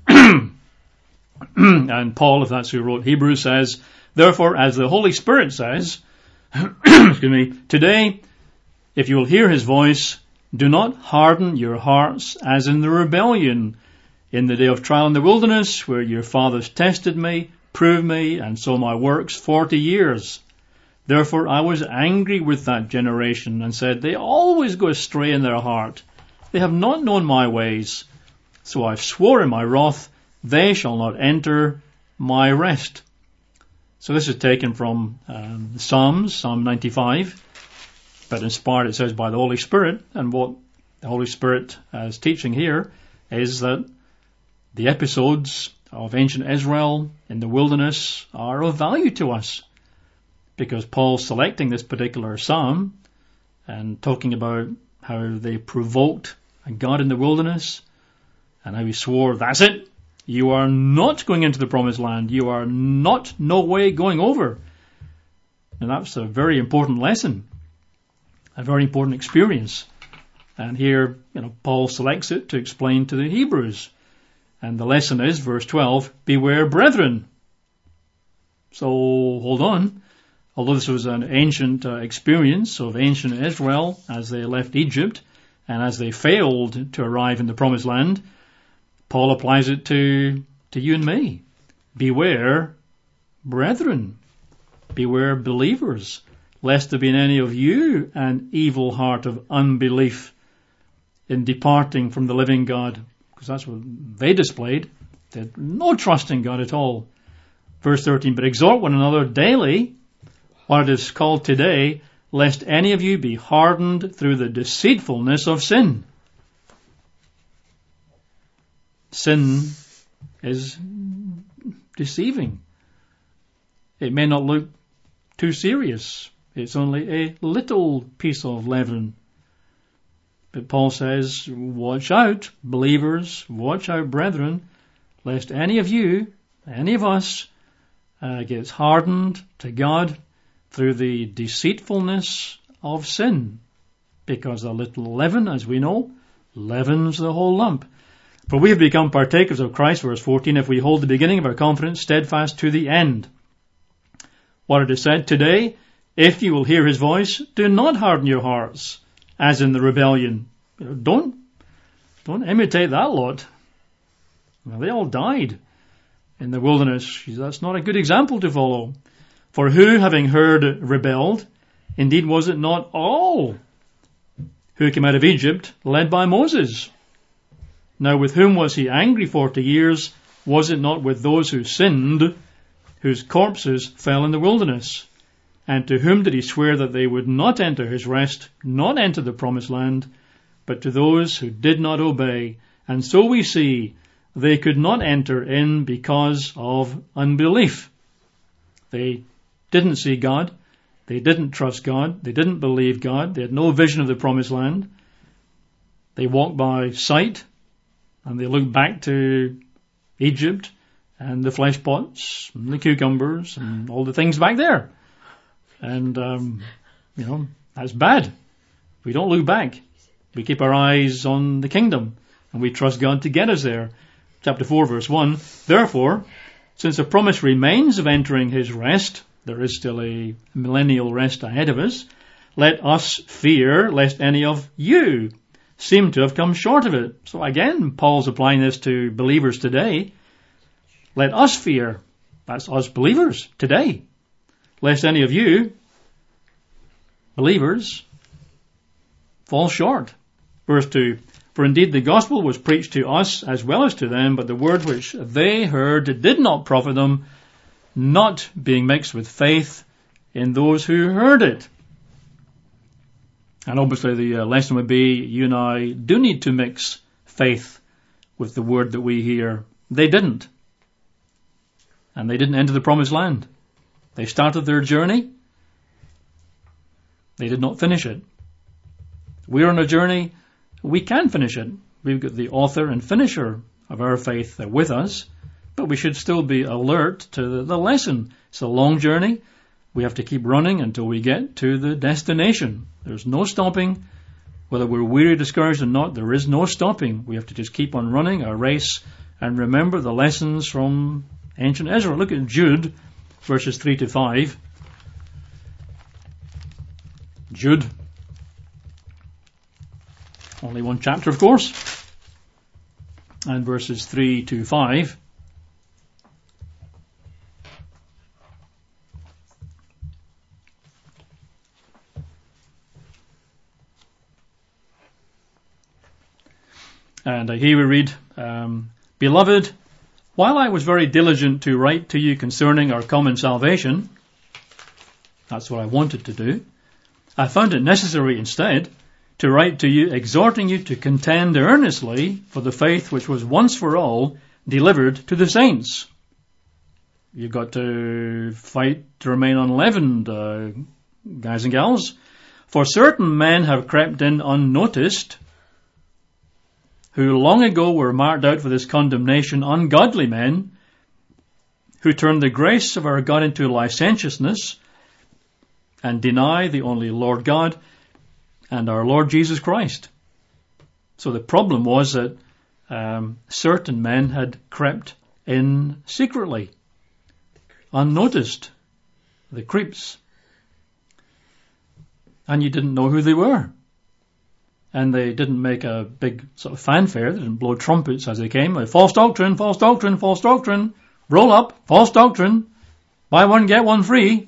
And Paul, if that's who wrote Hebrews, says, therefore, as the Holy Spirit says, excuse me, today, if you will hear his voice, do not harden your hearts as in the rebellion in the day of trial in the wilderness, where your fathers tested me, proved me, and saw my works forty years. Therefore I was angry with that generation and said, they always go astray in their heart. They have not known my ways. So I swore in my wrath, they shall not enter my rest. So this is taken from um, the Psalms, Psalm ninety-five, but inspired, it says, by the Holy Spirit. And what the Holy Spirit is teaching here is that the episodes of ancient Israel in the wilderness are of value to us, because Paul's selecting this particular psalm and talking about how they provoked God in the wilderness and how he swore, that's it, you are not going into the promised land, you are not, no way going over. And that's a very important lesson, a very important experience. And here, you know, Paul selects it to explain to the Hebrews. And the lesson is, verse twelve, beware, brethren. So, hold on. Although this was an ancient uh, experience of ancient Israel as they left Egypt and as they failed to arrive in the promised land, Paul applies it to, to you and me. Beware, brethren. Beware, believers, lest there be in any of you an evil heart of unbelief in departing from the living God. Because that's what they displayed. They had no trust in God at all. Verse thirteen, but exhort one another daily, what it is called today, lest any of you be hardened through the deceitfulness of sin. Sin is deceiving. It may not look too serious. It's only a little piece of leaven. But Paul says, watch out, believers, watch out, brethren, lest any of you, any of us, uh, gets hardened to God through the deceitfulness of sin. Because a little leaven, as we know, leavens the whole lump. For we have become partakers of Christ, verse fourteen, if we hold the beginning of our confidence steadfast to the end. What it is said today, if you will hear his voice, do not harden your hearts, as in the rebellion. You know, don't, don't imitate that lot. Well, they all died in the wilderness. That's not a good example to follow. For who, having heard, rebelled? Indeed, was it not all who came out of Egypt, led by Moses? Now with whom was he angry forty years? Was it not with those who sinned, whose corpses fell in the wilderness? And to whom did he swear that they would not enter his rest, not enter the promised land, but to those who did not obey? And so we see they could not enter in because of unbelief. They didn't see God. They didn't trust God. They didn't believe God. They had no vision of the promised land. They walked by sight, and they looked back to Egypt and the flesh pots and the cucumbers and all the things back there. And, um, you know, that's bad. We don't look back. We keep our eyes on the kingdom, and we trust God to get us there. Chapter four, verse one, therefore, since the promise remains of entering his rest, there is still a millennial rest ahead of us, let us fear lest any of you seem to have come short of it. So again, Paul's applying this to believers today. Let us fear, that's us believers today, lest any of you, believers, fall short. Verse two, for indeed the gospel was preached to us as well as to them, but the word which they heard did not profit them, not being mixed with faith in those who heard it. And obviously the uh, lesson would be, you and I do need to mix faith with the word that we hear. They didn't. And they didn't enter the promised land. They started their journey. They did not finish it. We're on a journey. We can finish it. We've got the author and finisher of our faith with us, but we should still be alert to the, the lesson. It's a long journey. We have to keep running until we get to the destination. There's no stopping. Whether we're weary, discouraged or not, there is no stopping. We have to just keep on running our race and remember the lessons from ancient Israel. Look at Jude, verses three to five. Jude. Only one chapter, of course. And verses three to five. And here we read, um, Beloved, while I was very diligent to write to you concerning our common salvation, that's what I wanted to do, I found it necessary instead to write to you, exhorting you to contend earnestly for the faith which was once for all delivered to the saints. You've got to fight to remain unleavened, uh, guys and gals. For certain men have crept in unnoticed, who long ago were marked out for this condemnation, ungodly men, who turn the grace of our God into licentiousness and deny the only Lord God and our Lord Jesus Christ. So the problem was that um, certain men had crept in secretly, unnoticed, the creeps, and you didn't know who they were. And they didn't make a big sort of fanfare. They didn't blow trumpets as they came. Like, false doctrine, false doctrine, false doctrine. Roll up, false doctrine. Buy one, get one free.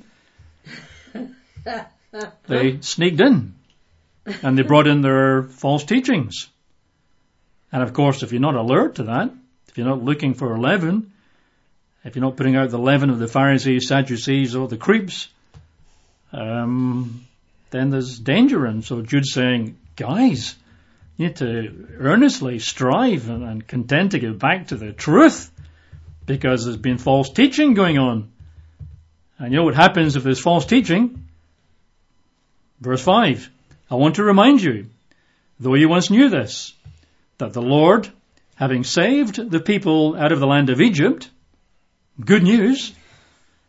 They sneaked in. And they brought in their false teachings. And of course, if you're not alert to that, if you're not looking for leaven, if you're not putting out the leaven of the Pharisees, Sadducees, or the creeps, um, then there's danger. And so Jude's saying, guys, you need to earnestly strive and, and contend to get back to the truth, because there's been false teaching going on. And you know what happens if there's false teaching? Verse five, I want to remind you, though you once knew this, that the Lord, having saved the people out of the land of Egypt, good news,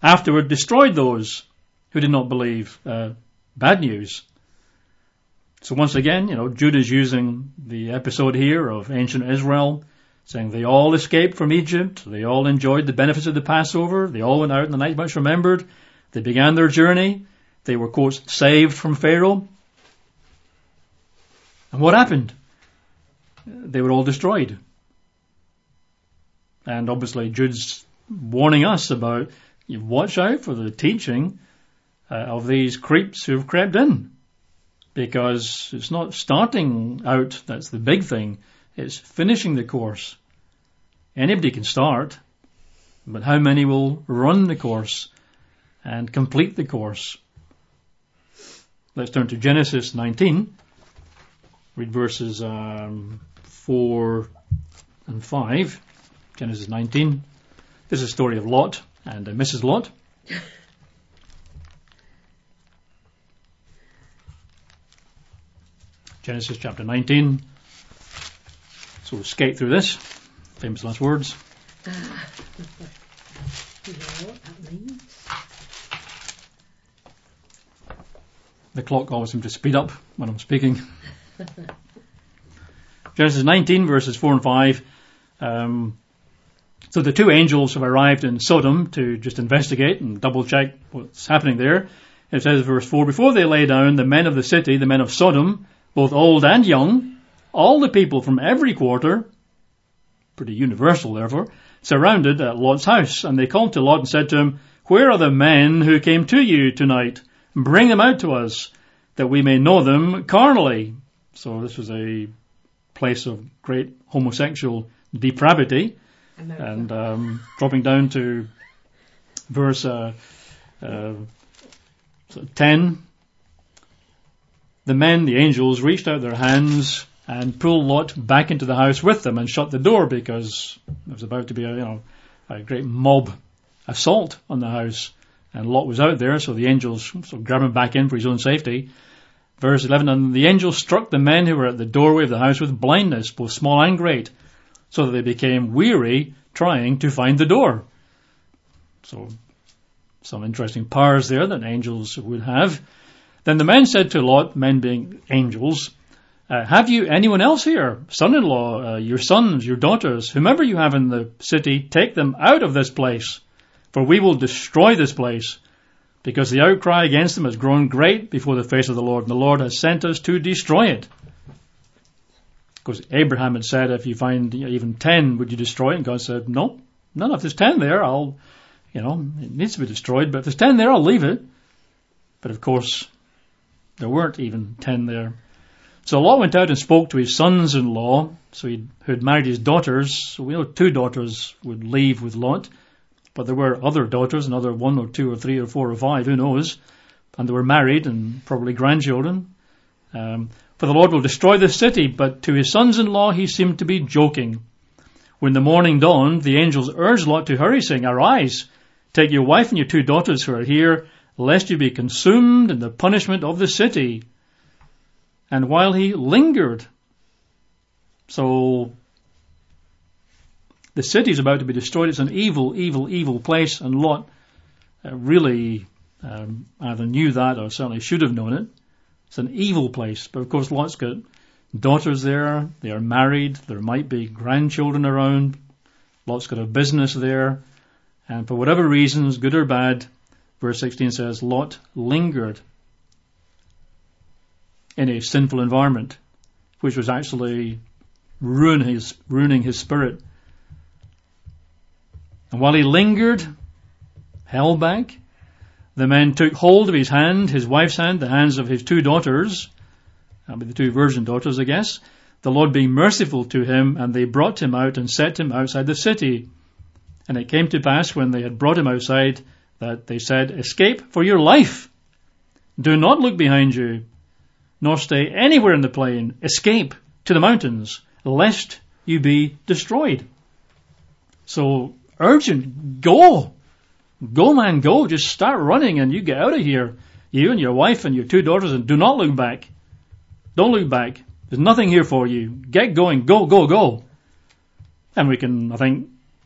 afterward destroyed those who did not believe. Uh, bad news. So once again, you know, Jude is using the episode here of ancient Israel, saying they all escaped from Egypt, they all enjoyed the benefits of the Passover, they all went out in the night much remembered, they began their journey, they were, quote, saved from Pharaoh. And what happened? They were all destroyed. And obviously Jude's warning us about, you watch out for the teaching uh, of these creeps who've crept in. Because it's not starting out, that's the big thing, it's finishing the course. Anybody can start, but how many will run the course and complete the course? Let's turn to Genesis nineteen. Read verses um, four and five. Genesis nineteen. This is a story of Lot and uh, Missus Lot. Genesis chapter nineteen. So we'll skate through this. Famous last words. Uh, you know what that means? The clock always seems to speed up when I'm speaking. Genesis nineteen, verses four and five. Um, so the two angels have arrived in Sodom to just investigate and double check what's happening there. It says, verse four, before they lay down, the men of the city, the men of Sodom, both old and young, all the people from every quarter, pretty universal therefore, surrounded at Lot's house. And they called to Lot and said to him, where are the men who came to you tonight? Bring them out to us, that we may know them carnally. So this was a place of great homosexual depravity. America. And um, dropping down to verse uh, uh, ten, the men, the angels, reached out their hands and pulled Lot back into the house with them and shut the door, because there was about to be a, you know, a great mob assault on the house. And Lot was out there, so the angels sort of grabbed him back in for his own safety. Verse eleven, and the angels struck the men who were at the doorway of the house with blindness, both small and great, so that they became weary trying to find the door. So, some interesting powers there that angels would have. Then the men said to Lot, men being angels, uh, have you anyone else here? Son-in-law, uh, your sons, your daughters, whomever you have in the city, take them out of this place, for we will destroy this place, because the outcry against them has grown great before the face of the Lord, and the Lord has sent us to destroy it. Because Abraham had said, if you find you know, even ten, would you destroy it? And God said, no, none. If there's ten there, I'll, you know, it needs to be destroyed, but if there's ten there, I'll leave it. But of course, there weren't even ten there. So Lot went out and spoke to his sons-in-law, so he'd, who had married his daughters. So we know two daughters would leave with Lot, but there were other daughters, another one or two or three or four or five, who knows? And they were married and probably grandchildren. Um, for the Lord will destroy this city, but to his sons-in-law he seemed to be joking. When the morning dawned, the angels urged Lot to hurry, saying, arise, take your wife and your two daughters who are here, lest you be consumed in the punishment of the city. And while he lingered, so the city is about to be destroyed. It's an evil, evil, evil place, and Lot uh, really um, either knew that or certainly should have known it. It's an evil place, but of course Lot's got daughters there, they are married, there might be grandchildren around, Lot's got a business there, and for whatever reasons, good or bad, verse sixteen says, Lot lingered in a sinful environment, which was actually ruin his, ruining his spirit. And while he lingered, held back, the men took hold of his hand, his wife's hand, the hands of his two daughters, that'll be the two virgin daughters, I guess, the Lord being merciful to him, and they brought him out and set him outside the city. And it came to pass when they had brought him outside that they said, escape for your life. Do not look behind you, nor stay anywhere in the plain. Escape to the mountains, lest you be destroyed. So, urgent, go. Go, man, go. Just start running and you get out of here. You and your wife and your two daughters, and do not look back. Don't look back. There's nothing here for you. Get going. Go, go, go. And we can, I think,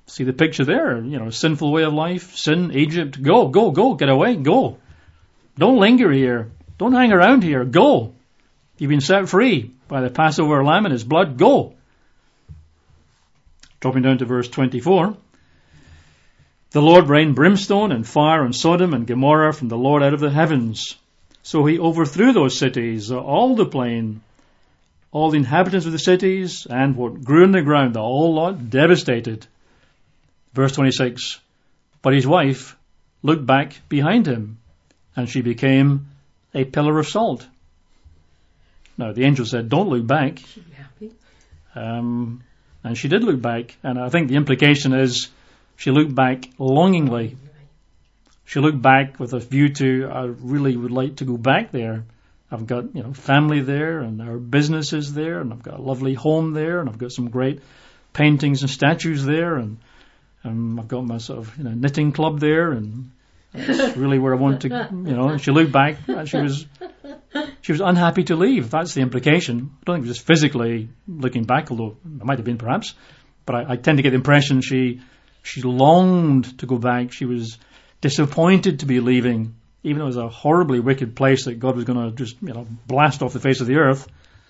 See the picture there, you know, sinful way of life, sin, Egypt, go, go, go, get away, go. Don't linger here. Don't hang around here, go. You've been set free by the Passover lamb and his blood, go. Dropping down to verse twenty-four. The Lord rained brimstone and fire on Sodom and Gomorrah from the Lord out of the heavens. So he overthrew those cities, all the plain, all the inhabitants of the cities, and what grew in the ground, the whole lot devastated. Verse twenty-six. But his wife looked back behind him, and she became a pillar of salt. Now the angel said, don't look back. She'd be happy. Um, and she did look back, and I think the implication is she looked back longingly. She looked back with a view to, I really would like to go back there. I've got, you know, family there, and our business is there, and I've got a lovely home there, and I've got some great paintings and statues there, and um, I've got my sort of, you know, knitting club there, and that's really where I want to, you know. And she looked back, and she was, she was unhappy to leave. That's the implication. I don't think it was just physically looking back, although it might have been perhaps, but I, I tend to get the impression she, she longed to go back. She was disappointed to be leaving, even though it was a horribly wicked place that God was going to just, you know, blast off the face of the earth.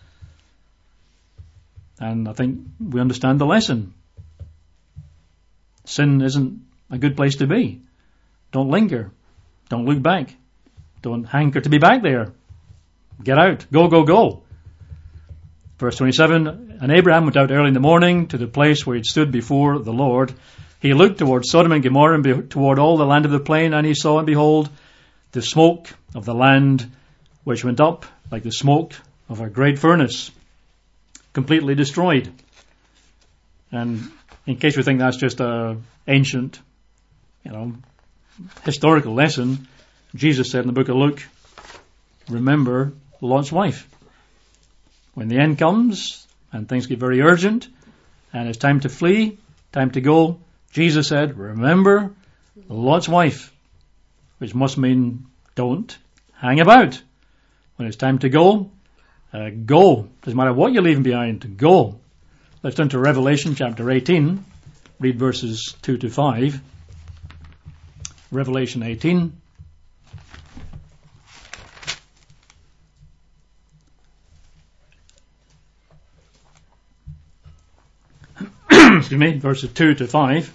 And I think we understand the lesson. Sin isn't a good place to be. Don't linger. Don't look back. Don't hanker to be back there. Get out. Go, go, go. Verse twenty-seven, and Abraham went out early in the morning to the place where he stood before the Lord. He looked toward Sodom and Gomorrah and be- toward all the land of the plain, and he saw, and behold, the smoke of the land which went up like the smoke of a great furnace, completely destroyed. And in case we think that's just a ancient, you know, historical lesson, Jesus said in the book of Luke, remember Lot's wife. When the end comes and things get very urgent and it's time to flee, time to go, Jesus said, remember Lot's wife, which must mean don't hang about. When it's time to go, uh, go. Doesn't matter what you're leaving behind, go. Let's turn to Revelation chapter eighteen. Read verses two to five. Revelation eighteen. Excuse me, verses two to five.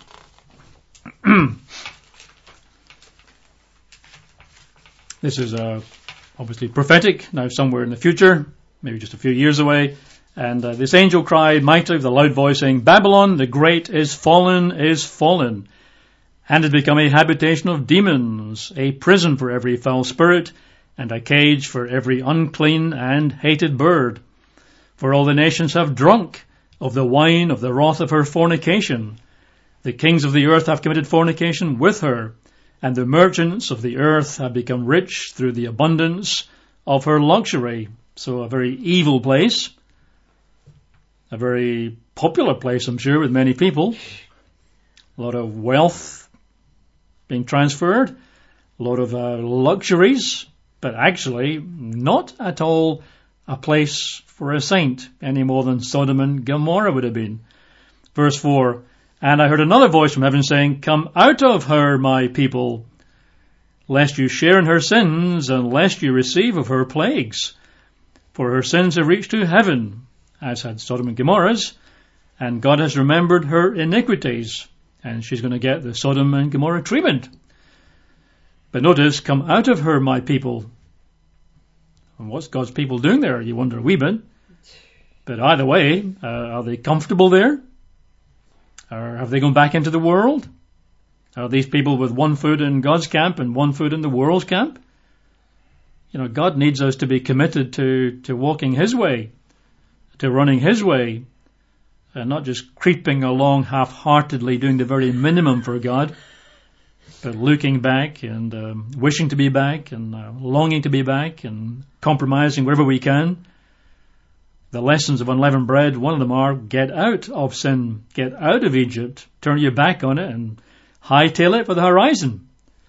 This is uh, obviously prophetic, now somewhere in the future, maybe just a few years away. And uh, this angel cried mightily with a loud voice, saying, Babylon the great is fallen, is fallen, and has become a habitation of demons, a prison for every foul spirit, and a cage for every unclean and hated bird. For all the nations have drunk of the wine of the wrath of her fornication. The kings of the earth have committed fornication with her, and the merchants of the earth have become rich through the abundance of her luxury. So a very evil place, a very popular place, I'm sure, with many people. A lot of wealth being transferred, a lot of uh, luxuries, but actually not at all a place for a saint, any more than Sodom and Gomorrah would have been. Verse four, and I heard another voice from heaven saying, come out of her, my people, lest you share in her sins, and lest you receive of her plagues. For her sins have reached to heaven, as had Sodom and Gomorrah's, and God has remembered her iniquities, and she's going to get the Sodom and Gomorrah treatment. But notice, come out of her, my people. And what's God's people doing there? You wonder a wee bit. But either way, uh, are they comfortable there? Or have they gone back into the world? Are these people with one foot in God's camp and one foot in the world's camp? You know, God needs us to be committed to, to walking His way, to running His way, and not just creeping along half-heartedly, doing the very minimum for God, but looking back and um, wishing to be back and uh, longing to be back and compromising wherever we can. The lessons of unleavened bread, one of them are get out of sin, get out of Egypt, turn your back on it and hightail it for the horizon.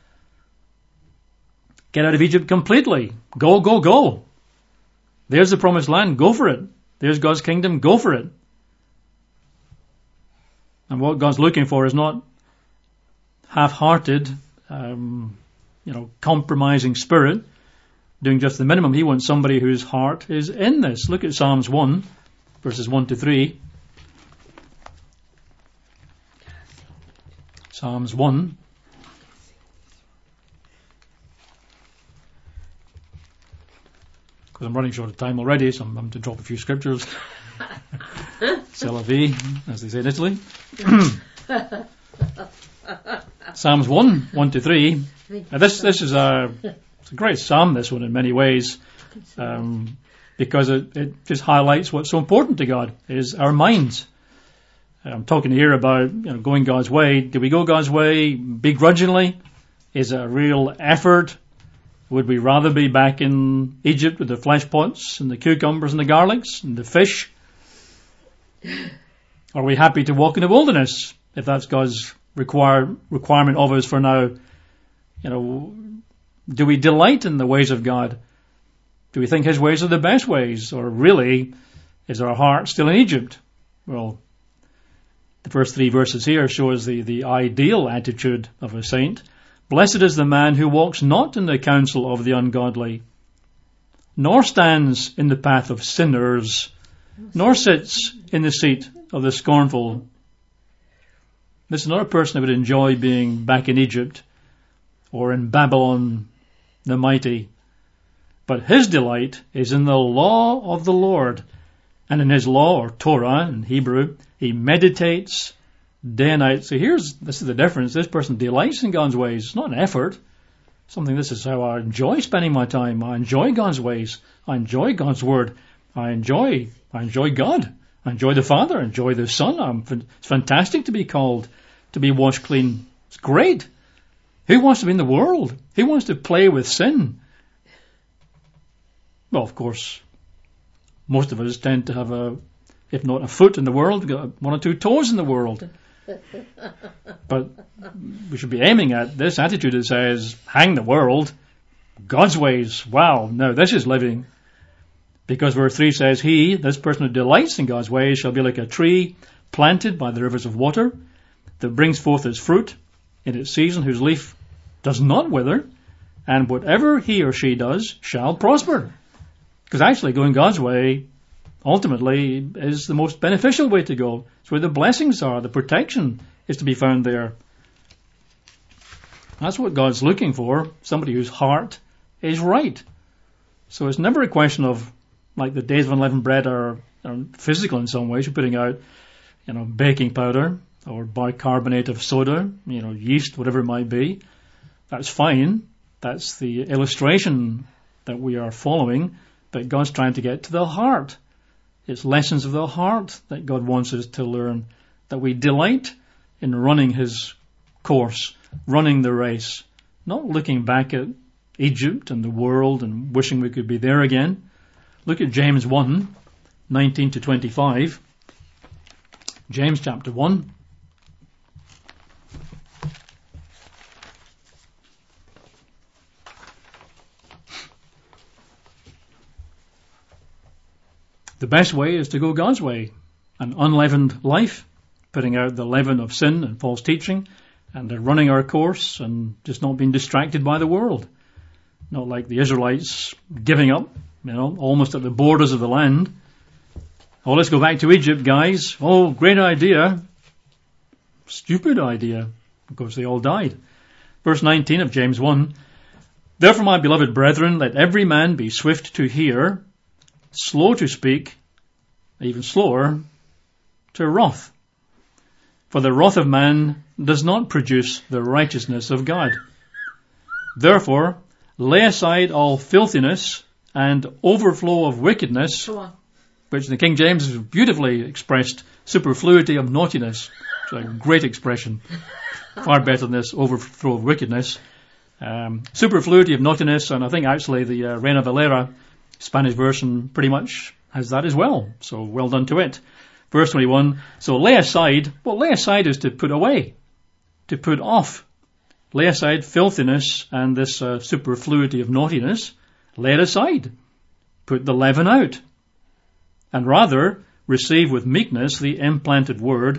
Get out of Egypt completely. Go, go, go. There's the promised land. Go for it. There's God's kingdom. Go for it. And what God's looking for is not half-hearted, um, you know, compromising spirit, doing just the minimum. He wants somebody whose heart is in this. Look at Psalms one, verses one to three. Psalms one. Because I'm running short of time already, so I'm having to drop a few scriptures. C'est la vie, as they say in Italy. Psalms one, one to three. Now this, this is a, it's a great psalm, this one, in many ways, um, because it, it just highlights what's so important to God, is our minds. I'm talking here about, you know, going God's way. Do we go God's way begrudgingly? Is it a real effort? Would we rather be back in Egypt with the flesh pots and the cucumbers and the garlics and the fish? Are we happy to walk in the wilderness if that's God's require, requirement of us for now? You know, do we delight in the ways of God? Do we think His ways are the best ways? Or really, is our heart still in Egypt? Well, the first three verses here shows the, the ideal attitude of a saint. Blessed is the man who walks not in the counsel of the ungodly, nor stands in the path of sinners, nor sits in the seat of the scornful. This is not a person who would enjoy being back in Egypt or in Babylon the mighty. But his delight is in the law of the Lord. And in his law, or Torah in Hebrew, he meditates day and night. So here's, this is the difference. This person delights in God's ways. It's not an effort. Something, this is how I enjoy spending my time. I enjoy God's ways. I enjoy God's word. I enjoy, I enjoy God. I enjoy the Father. I enjoy the Son. I'm, it's fantastic to be called, to be washed clean. It's great. Who wants to be in the world? Who wants to play with sin? Well, of course, most of us tend to have a, if not a foot in the world, got one or two toes in the world. But we should be aiming at this attitude that says, hang the world, God's ways. Wow, no, this is living. Because verse three says, he, this person who delights in God's ways, shall be like a tree planted by the rivers of water, that brings forth its fruit in its season, whose leaf does not wither, and whatever he or she does shall prosper. Because actually going God's way ultimately is the most beneficial way to go. It's where the blessings are. The protection is to be found there. That's what God's looking for, somebody whose heart is right. So it's never a question of, like the days of unleavened bread are, are physical in some ways. You're putting out, you know, baking powder or bicarbonate of soda, you know, yeast, whatever it might be. That's fine. That's the illustration that we are following. But God's trying to get to the heart. It's lessons of the heart that God wants us to learn, that we delight in running His course, running the race, not looking back at Egypt and the world and wishing we could be there again. Look at James one, nineteen to twenty-five. James chapter one. The best way is to go God's way, an unleavened life, putting out the leaven of sin and false teaching, and uh, running our course and just not being distracted by the world. Not like the Israelites giving up, you know, almost at the borders of the land. Oh, let's go back to Egypt, guys. Oh, great idea. Stupid idea. Of course, they all died. Verse nineteen of James one. Therefore, my beloved brethren, let every man be swift to hear, slow to speak, even slower to wrath. For the wrath of man does not produce the righteousness of God. Therefore, lay aside all filthiness and overflow of wickedness, which in the King James is beautifully expressed, superfluity of naughtiness. It's a great expression. Far better than this overflow of wickedness. Um, superfluity of naughtiness, and I think actually the uh, Reina Valera Spanish version pretty much has that as well. So well done to it. Verse twenty-one. So lay aside. Well, lay aside is to put away, to put off. Lay aside filthiness and this uh, superfluity of naughtiness. Lay it aside. Put the leaven out. And rather receive with meekness the implanted word,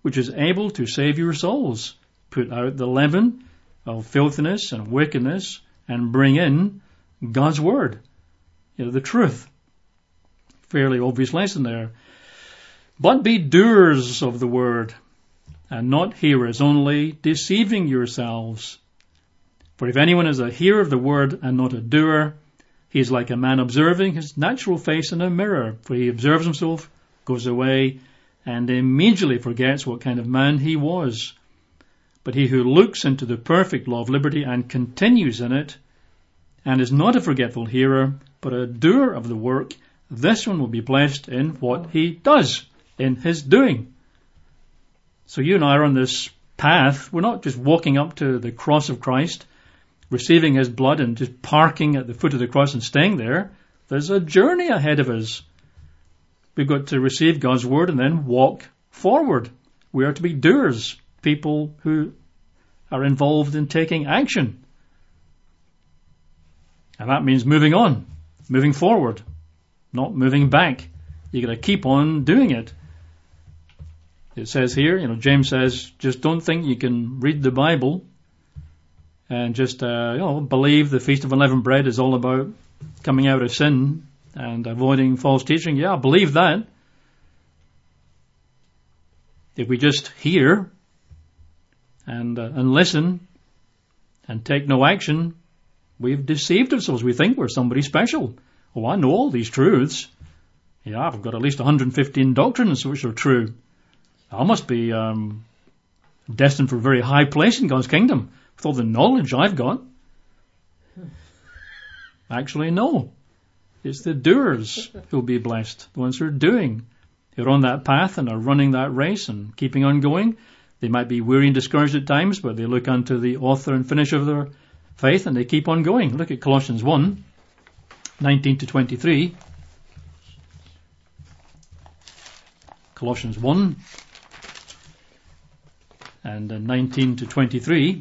which is able to save your souls. Put out the leaven of filthiness and wickedness and bring in God's word. You know, the truth. Fairly obvious lesson there. But be doers of the word, and not hearers only, deceiving yourselves. For if anyone is a hearer of the word and not a doer, he is like a man observing his natural face in a mirror. For he observes himself, goes away, and immediately forgets what kind of man he was. But he who looks into the perfect law of liberty and continues in it, and is not a forgetful hearer, but a doer of the work, this one will be blessed in what he does, in his doing. So you and I are on this path. We're not just walking up to the cross of Christ, receiving his blood and just parking at the foot of the cross and staying there. There's a journey ahead of us. We've got to receive God's word and then walk forward. We are to be doers, people who are involved in taking action. And that means moving on, moving forward, not moving back. You've got to keep on doing it. It says here, you know, James says, just don't think you can read the Bible and just, uh, you know, believe the Feast of Unleavened Bread is all about coming out of sin and avoiding false teaching. Yeah, I believe that. If we just hear and, uh, and listen and take no action, we've deceived ourselves. We think we're somebody special. Oh, I know all these truths. Yeah, I've got at least one hundred fifteen doctrines which are true. I must be um, destined for a very high place in God's kingdom with all the knowledge I've got. Actually, no. It's the doers who'll be blessed, the ones who are doing, who are on that path and are running that race and keeping on going. They might be weary and discouraged at times, but they look unto the author and finisher of their faith and they keep on going. Look at Colossians one, nineteen to twenty-three. Colossians one and uh, nineteen to twenty-three.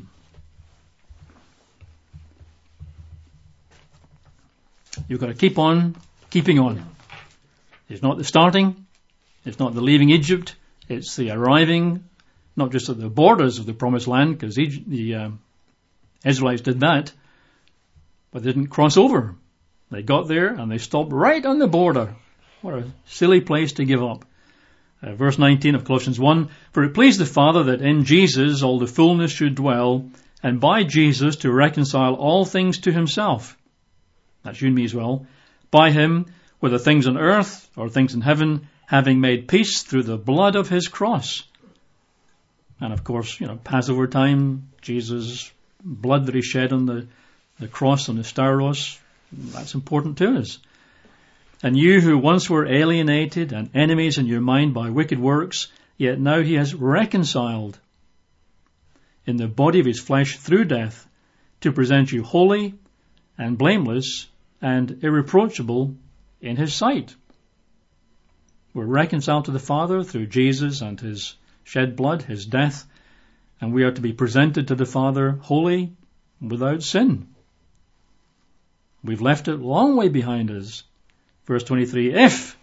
You've got to keep on keeping on. It's not the starting, it's not the leaving Egypt, it's the arriving, not just at the borders of the promised land, because the uh, Israelites did that, but they didn't cross over. They got there and they stopped right on the border. What a silly place to give up. Uh, verse nineteen of Colossians one, for it pleased the Father that in Jesus all the fullness should dwell, and by Jesus to reconcile all things to himself. That's you and me as well. By him, whether things on earth or things in heaven, having made peace through the blood of his cross. And of course, you know, Passover time, Jesus' blood that he shed on the, the cross on the Stauros, that's important to us. And you who once were alienated and enemies in your mind by wicked works, yet now he has reconciled in the body of his flesh through death to present you holy and blameless and irreproachable in his sight. We're reconciled to the Father through Jesus and his shed blood, his death, and we are to be presented to the Father holy, without sin. We've left it a long way behind us. Verse twenty-three, if,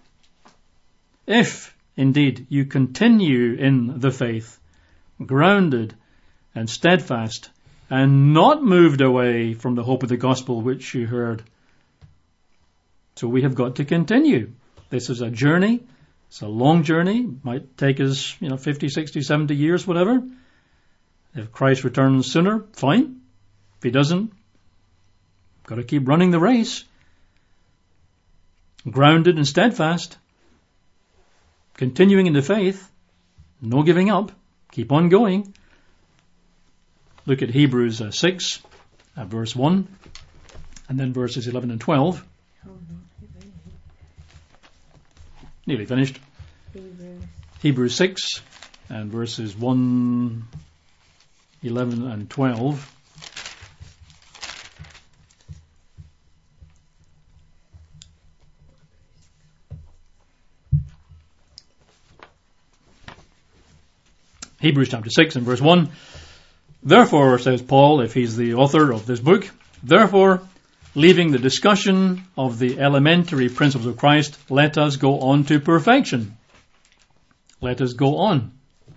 if indeed you continue in the faith, grounded and steadfast, and not moved away from the hope of the gospel which you heard. So we have got to continue. This is a journey. It's a long journey. It might take us, you know, fifty, sixty, seventy years, whatever. If Christ returns sooner, fine. If he doesn't, got to keep running the race. Grounded and steadfast. Continuing in the faith. No giving up. Keep on going. Look at Hebrews uh, six, uh, verse one, and then verses eleven and twelve. Oh, no. Nearly finished. Hebrews. Hebrews six, and verses one, eleven and twelve. Hebrews chapter six and verse one. Therefore, says Paul, if he's the author of this book, therefore, leaving the discussion of the elementary principles of Christ, let us go on to perfection. Let us go on.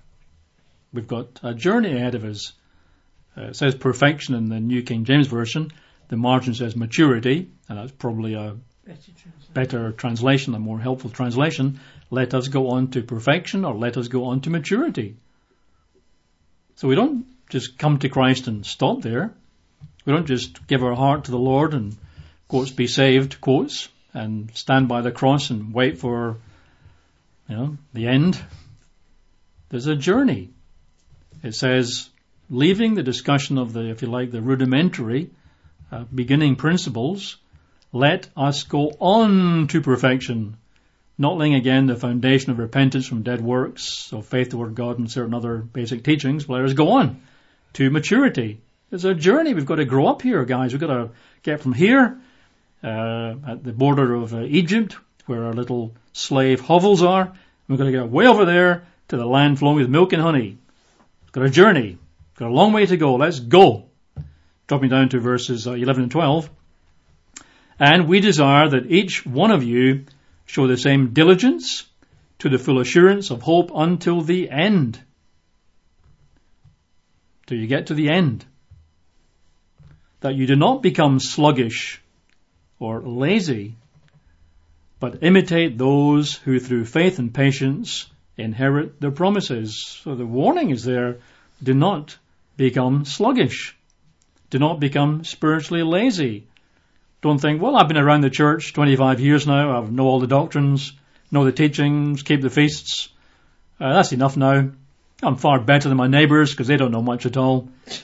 We've got a journey ahead of us. Uh, it says perfection in the New King James Version. The margin says maturity, and that's probably a better translation, a more helpful translation. Let us go on to perfection, or let us go on to maturity. So we don't just come to Christ and stop there. We don't just give our heart to the Lord and, quotes, be saved, quotes, and stand by the cross and wait for, you know, the end. There's a journey. It says, leaving the discussion of the, if you like, the rudimentary uh, beginning principles, let us go on to perfection, not laying again the foundation of repentance from dead works, so faith toward God and certain other basic teachings, but let us go on to maturity. There's a journey. We've got to grow up here, guys. We've got to get from here, uh, at the border of uh, Egypt, where our little slave hovels are, and we've got to get way over there to the land flowing with milk and honey. We've got a journey. We've got a long way to go. Let's go. Dropping down to verses uh, eleven and twelve. And we desire that each one of you show the same diligence to the full assurance of hope until the end. Till you get to the end. That you do not become sluggish or lazy, but imitate those who through faith and patience inherit the promises. So the warning is there, do not become sluggish. Do not become spiritually lazy. Don't think, well, I've been around the church twenty-five years now, I know all the doctrines, know the teachings, keep the feasts. Uh, that's enough now. I'm far better than my neighbours because they don't know much at all.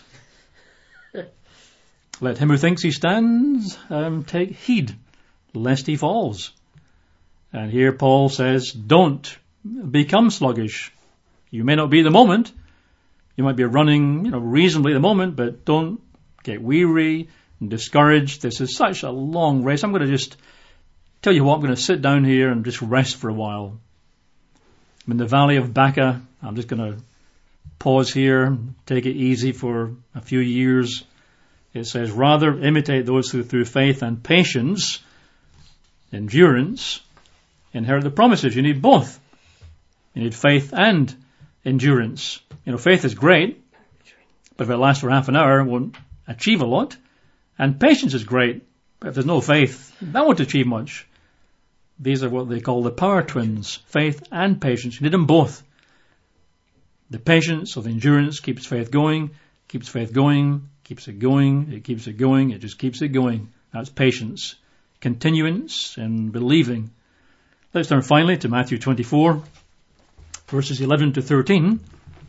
Let him who thinks he stands um, take heed, lest he falls. And here Paul says, don't become sluggish. You may not be at the moment. You might be running, you know, reasonably at the moment, but don't get weary and discouraged. This is such a long race. I'm going to just tell you what, I'm going to sit down here and just rest for a while. I'm in the valley of Baca. I'm just going to pause here, take it easy for a few years. It says, rather imitate those who through faith and patience, endurance, inherit the promises. You need both. You need faith and endurance. You know, faith is great, but if it lasts for half an hour, it won't achieve a lot. And patience is great, but if there's no faith, that won't achieve much. These are what they call the power twins, faith and patience. You need them both. The patience or the endurance keeps faith going, keeps faith going, keeps it going, it keeps it going, it just keeps it going. That's patience. Continuance and believing. Let's turn finally to Matthew twenty-four, verses eleven to thirteen.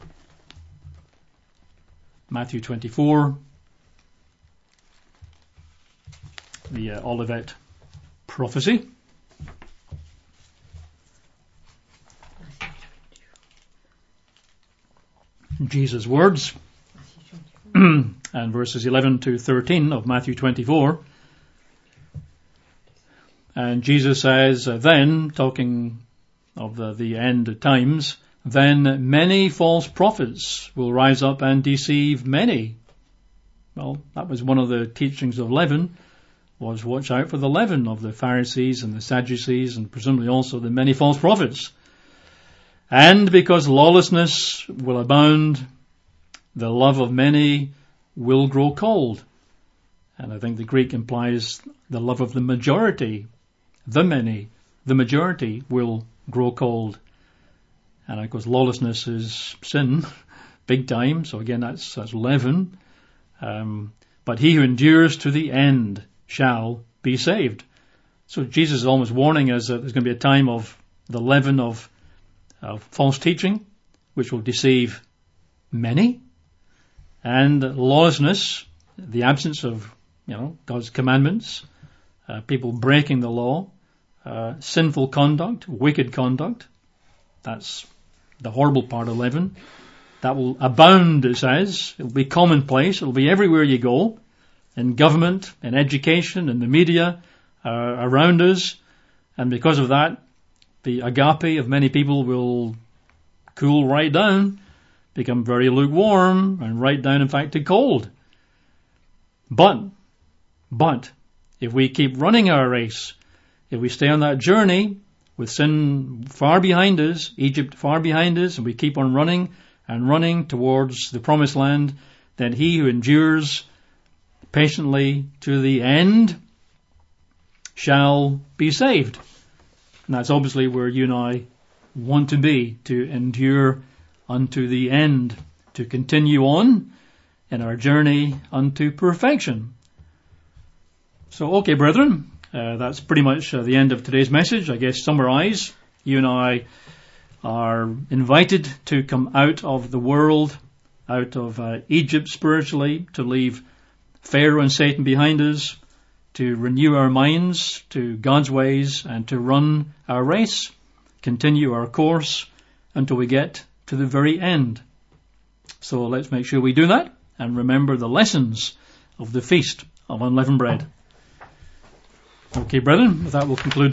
Matthew twenty-four, the uh, Olivet prophecy. Jesus' words. And verses eleven to thirteen of Matthew twenty-four. And Jesus says, uh, then, talking of the, the end times, then many false prophets will rise up and deceive many. Well, that was one of the teachings of leaven, was watch out for the leaven of the Pharisees and the Sadducees, and presumably also the many false prophets. And because lawlessness will abound, the love of many will grow cold. And I think the Greek implies the love of the majority, the many, the majority will grow cold. And of course lawlessness is sin, big time. So again, that's, that's leaven. Um, but he who endures to the end shall be saved. So Jesus is almost warning us that there's going to be a time of the leaven of, of false teaching, which will deceive many. And lawlessness, the absence of, you know, God's commandments, uh, people breaking the law, uh, sinful conduct, wicked conduct. That's the horrible part of leaven. That will abound, it says. It'll be commonplace. It'll be everywhere you go, in government, in education, in the media, uh, around us. And because of that, the agape of many people will cool right down, become very lukewarm, and right down, in fact, to cold. But, but, if we keep running our race, if we stay on that journey with sin far behind us, Egypt far behind us, and we keep on running and running towards the promised land, then he who endures patiently to the end shall be saved. And that's obviously where you and I want to be, to endure unto the end, to continue on in our journey unto perfection. So, okay, brethren, uh, that's pretty much uh, the end of today's message. I guess summarize, you and I are invited to come out of the world, out of uh, Egypt spiritually, to leave Pharaoh and Satan behind us, to renew our minds to God's ways, and to run our race, continue our course until we get to the very end. So let's make sure we do that and remember the lessons of the Feast of Unleavened Bread. Okay, brethren, with that we'll conclude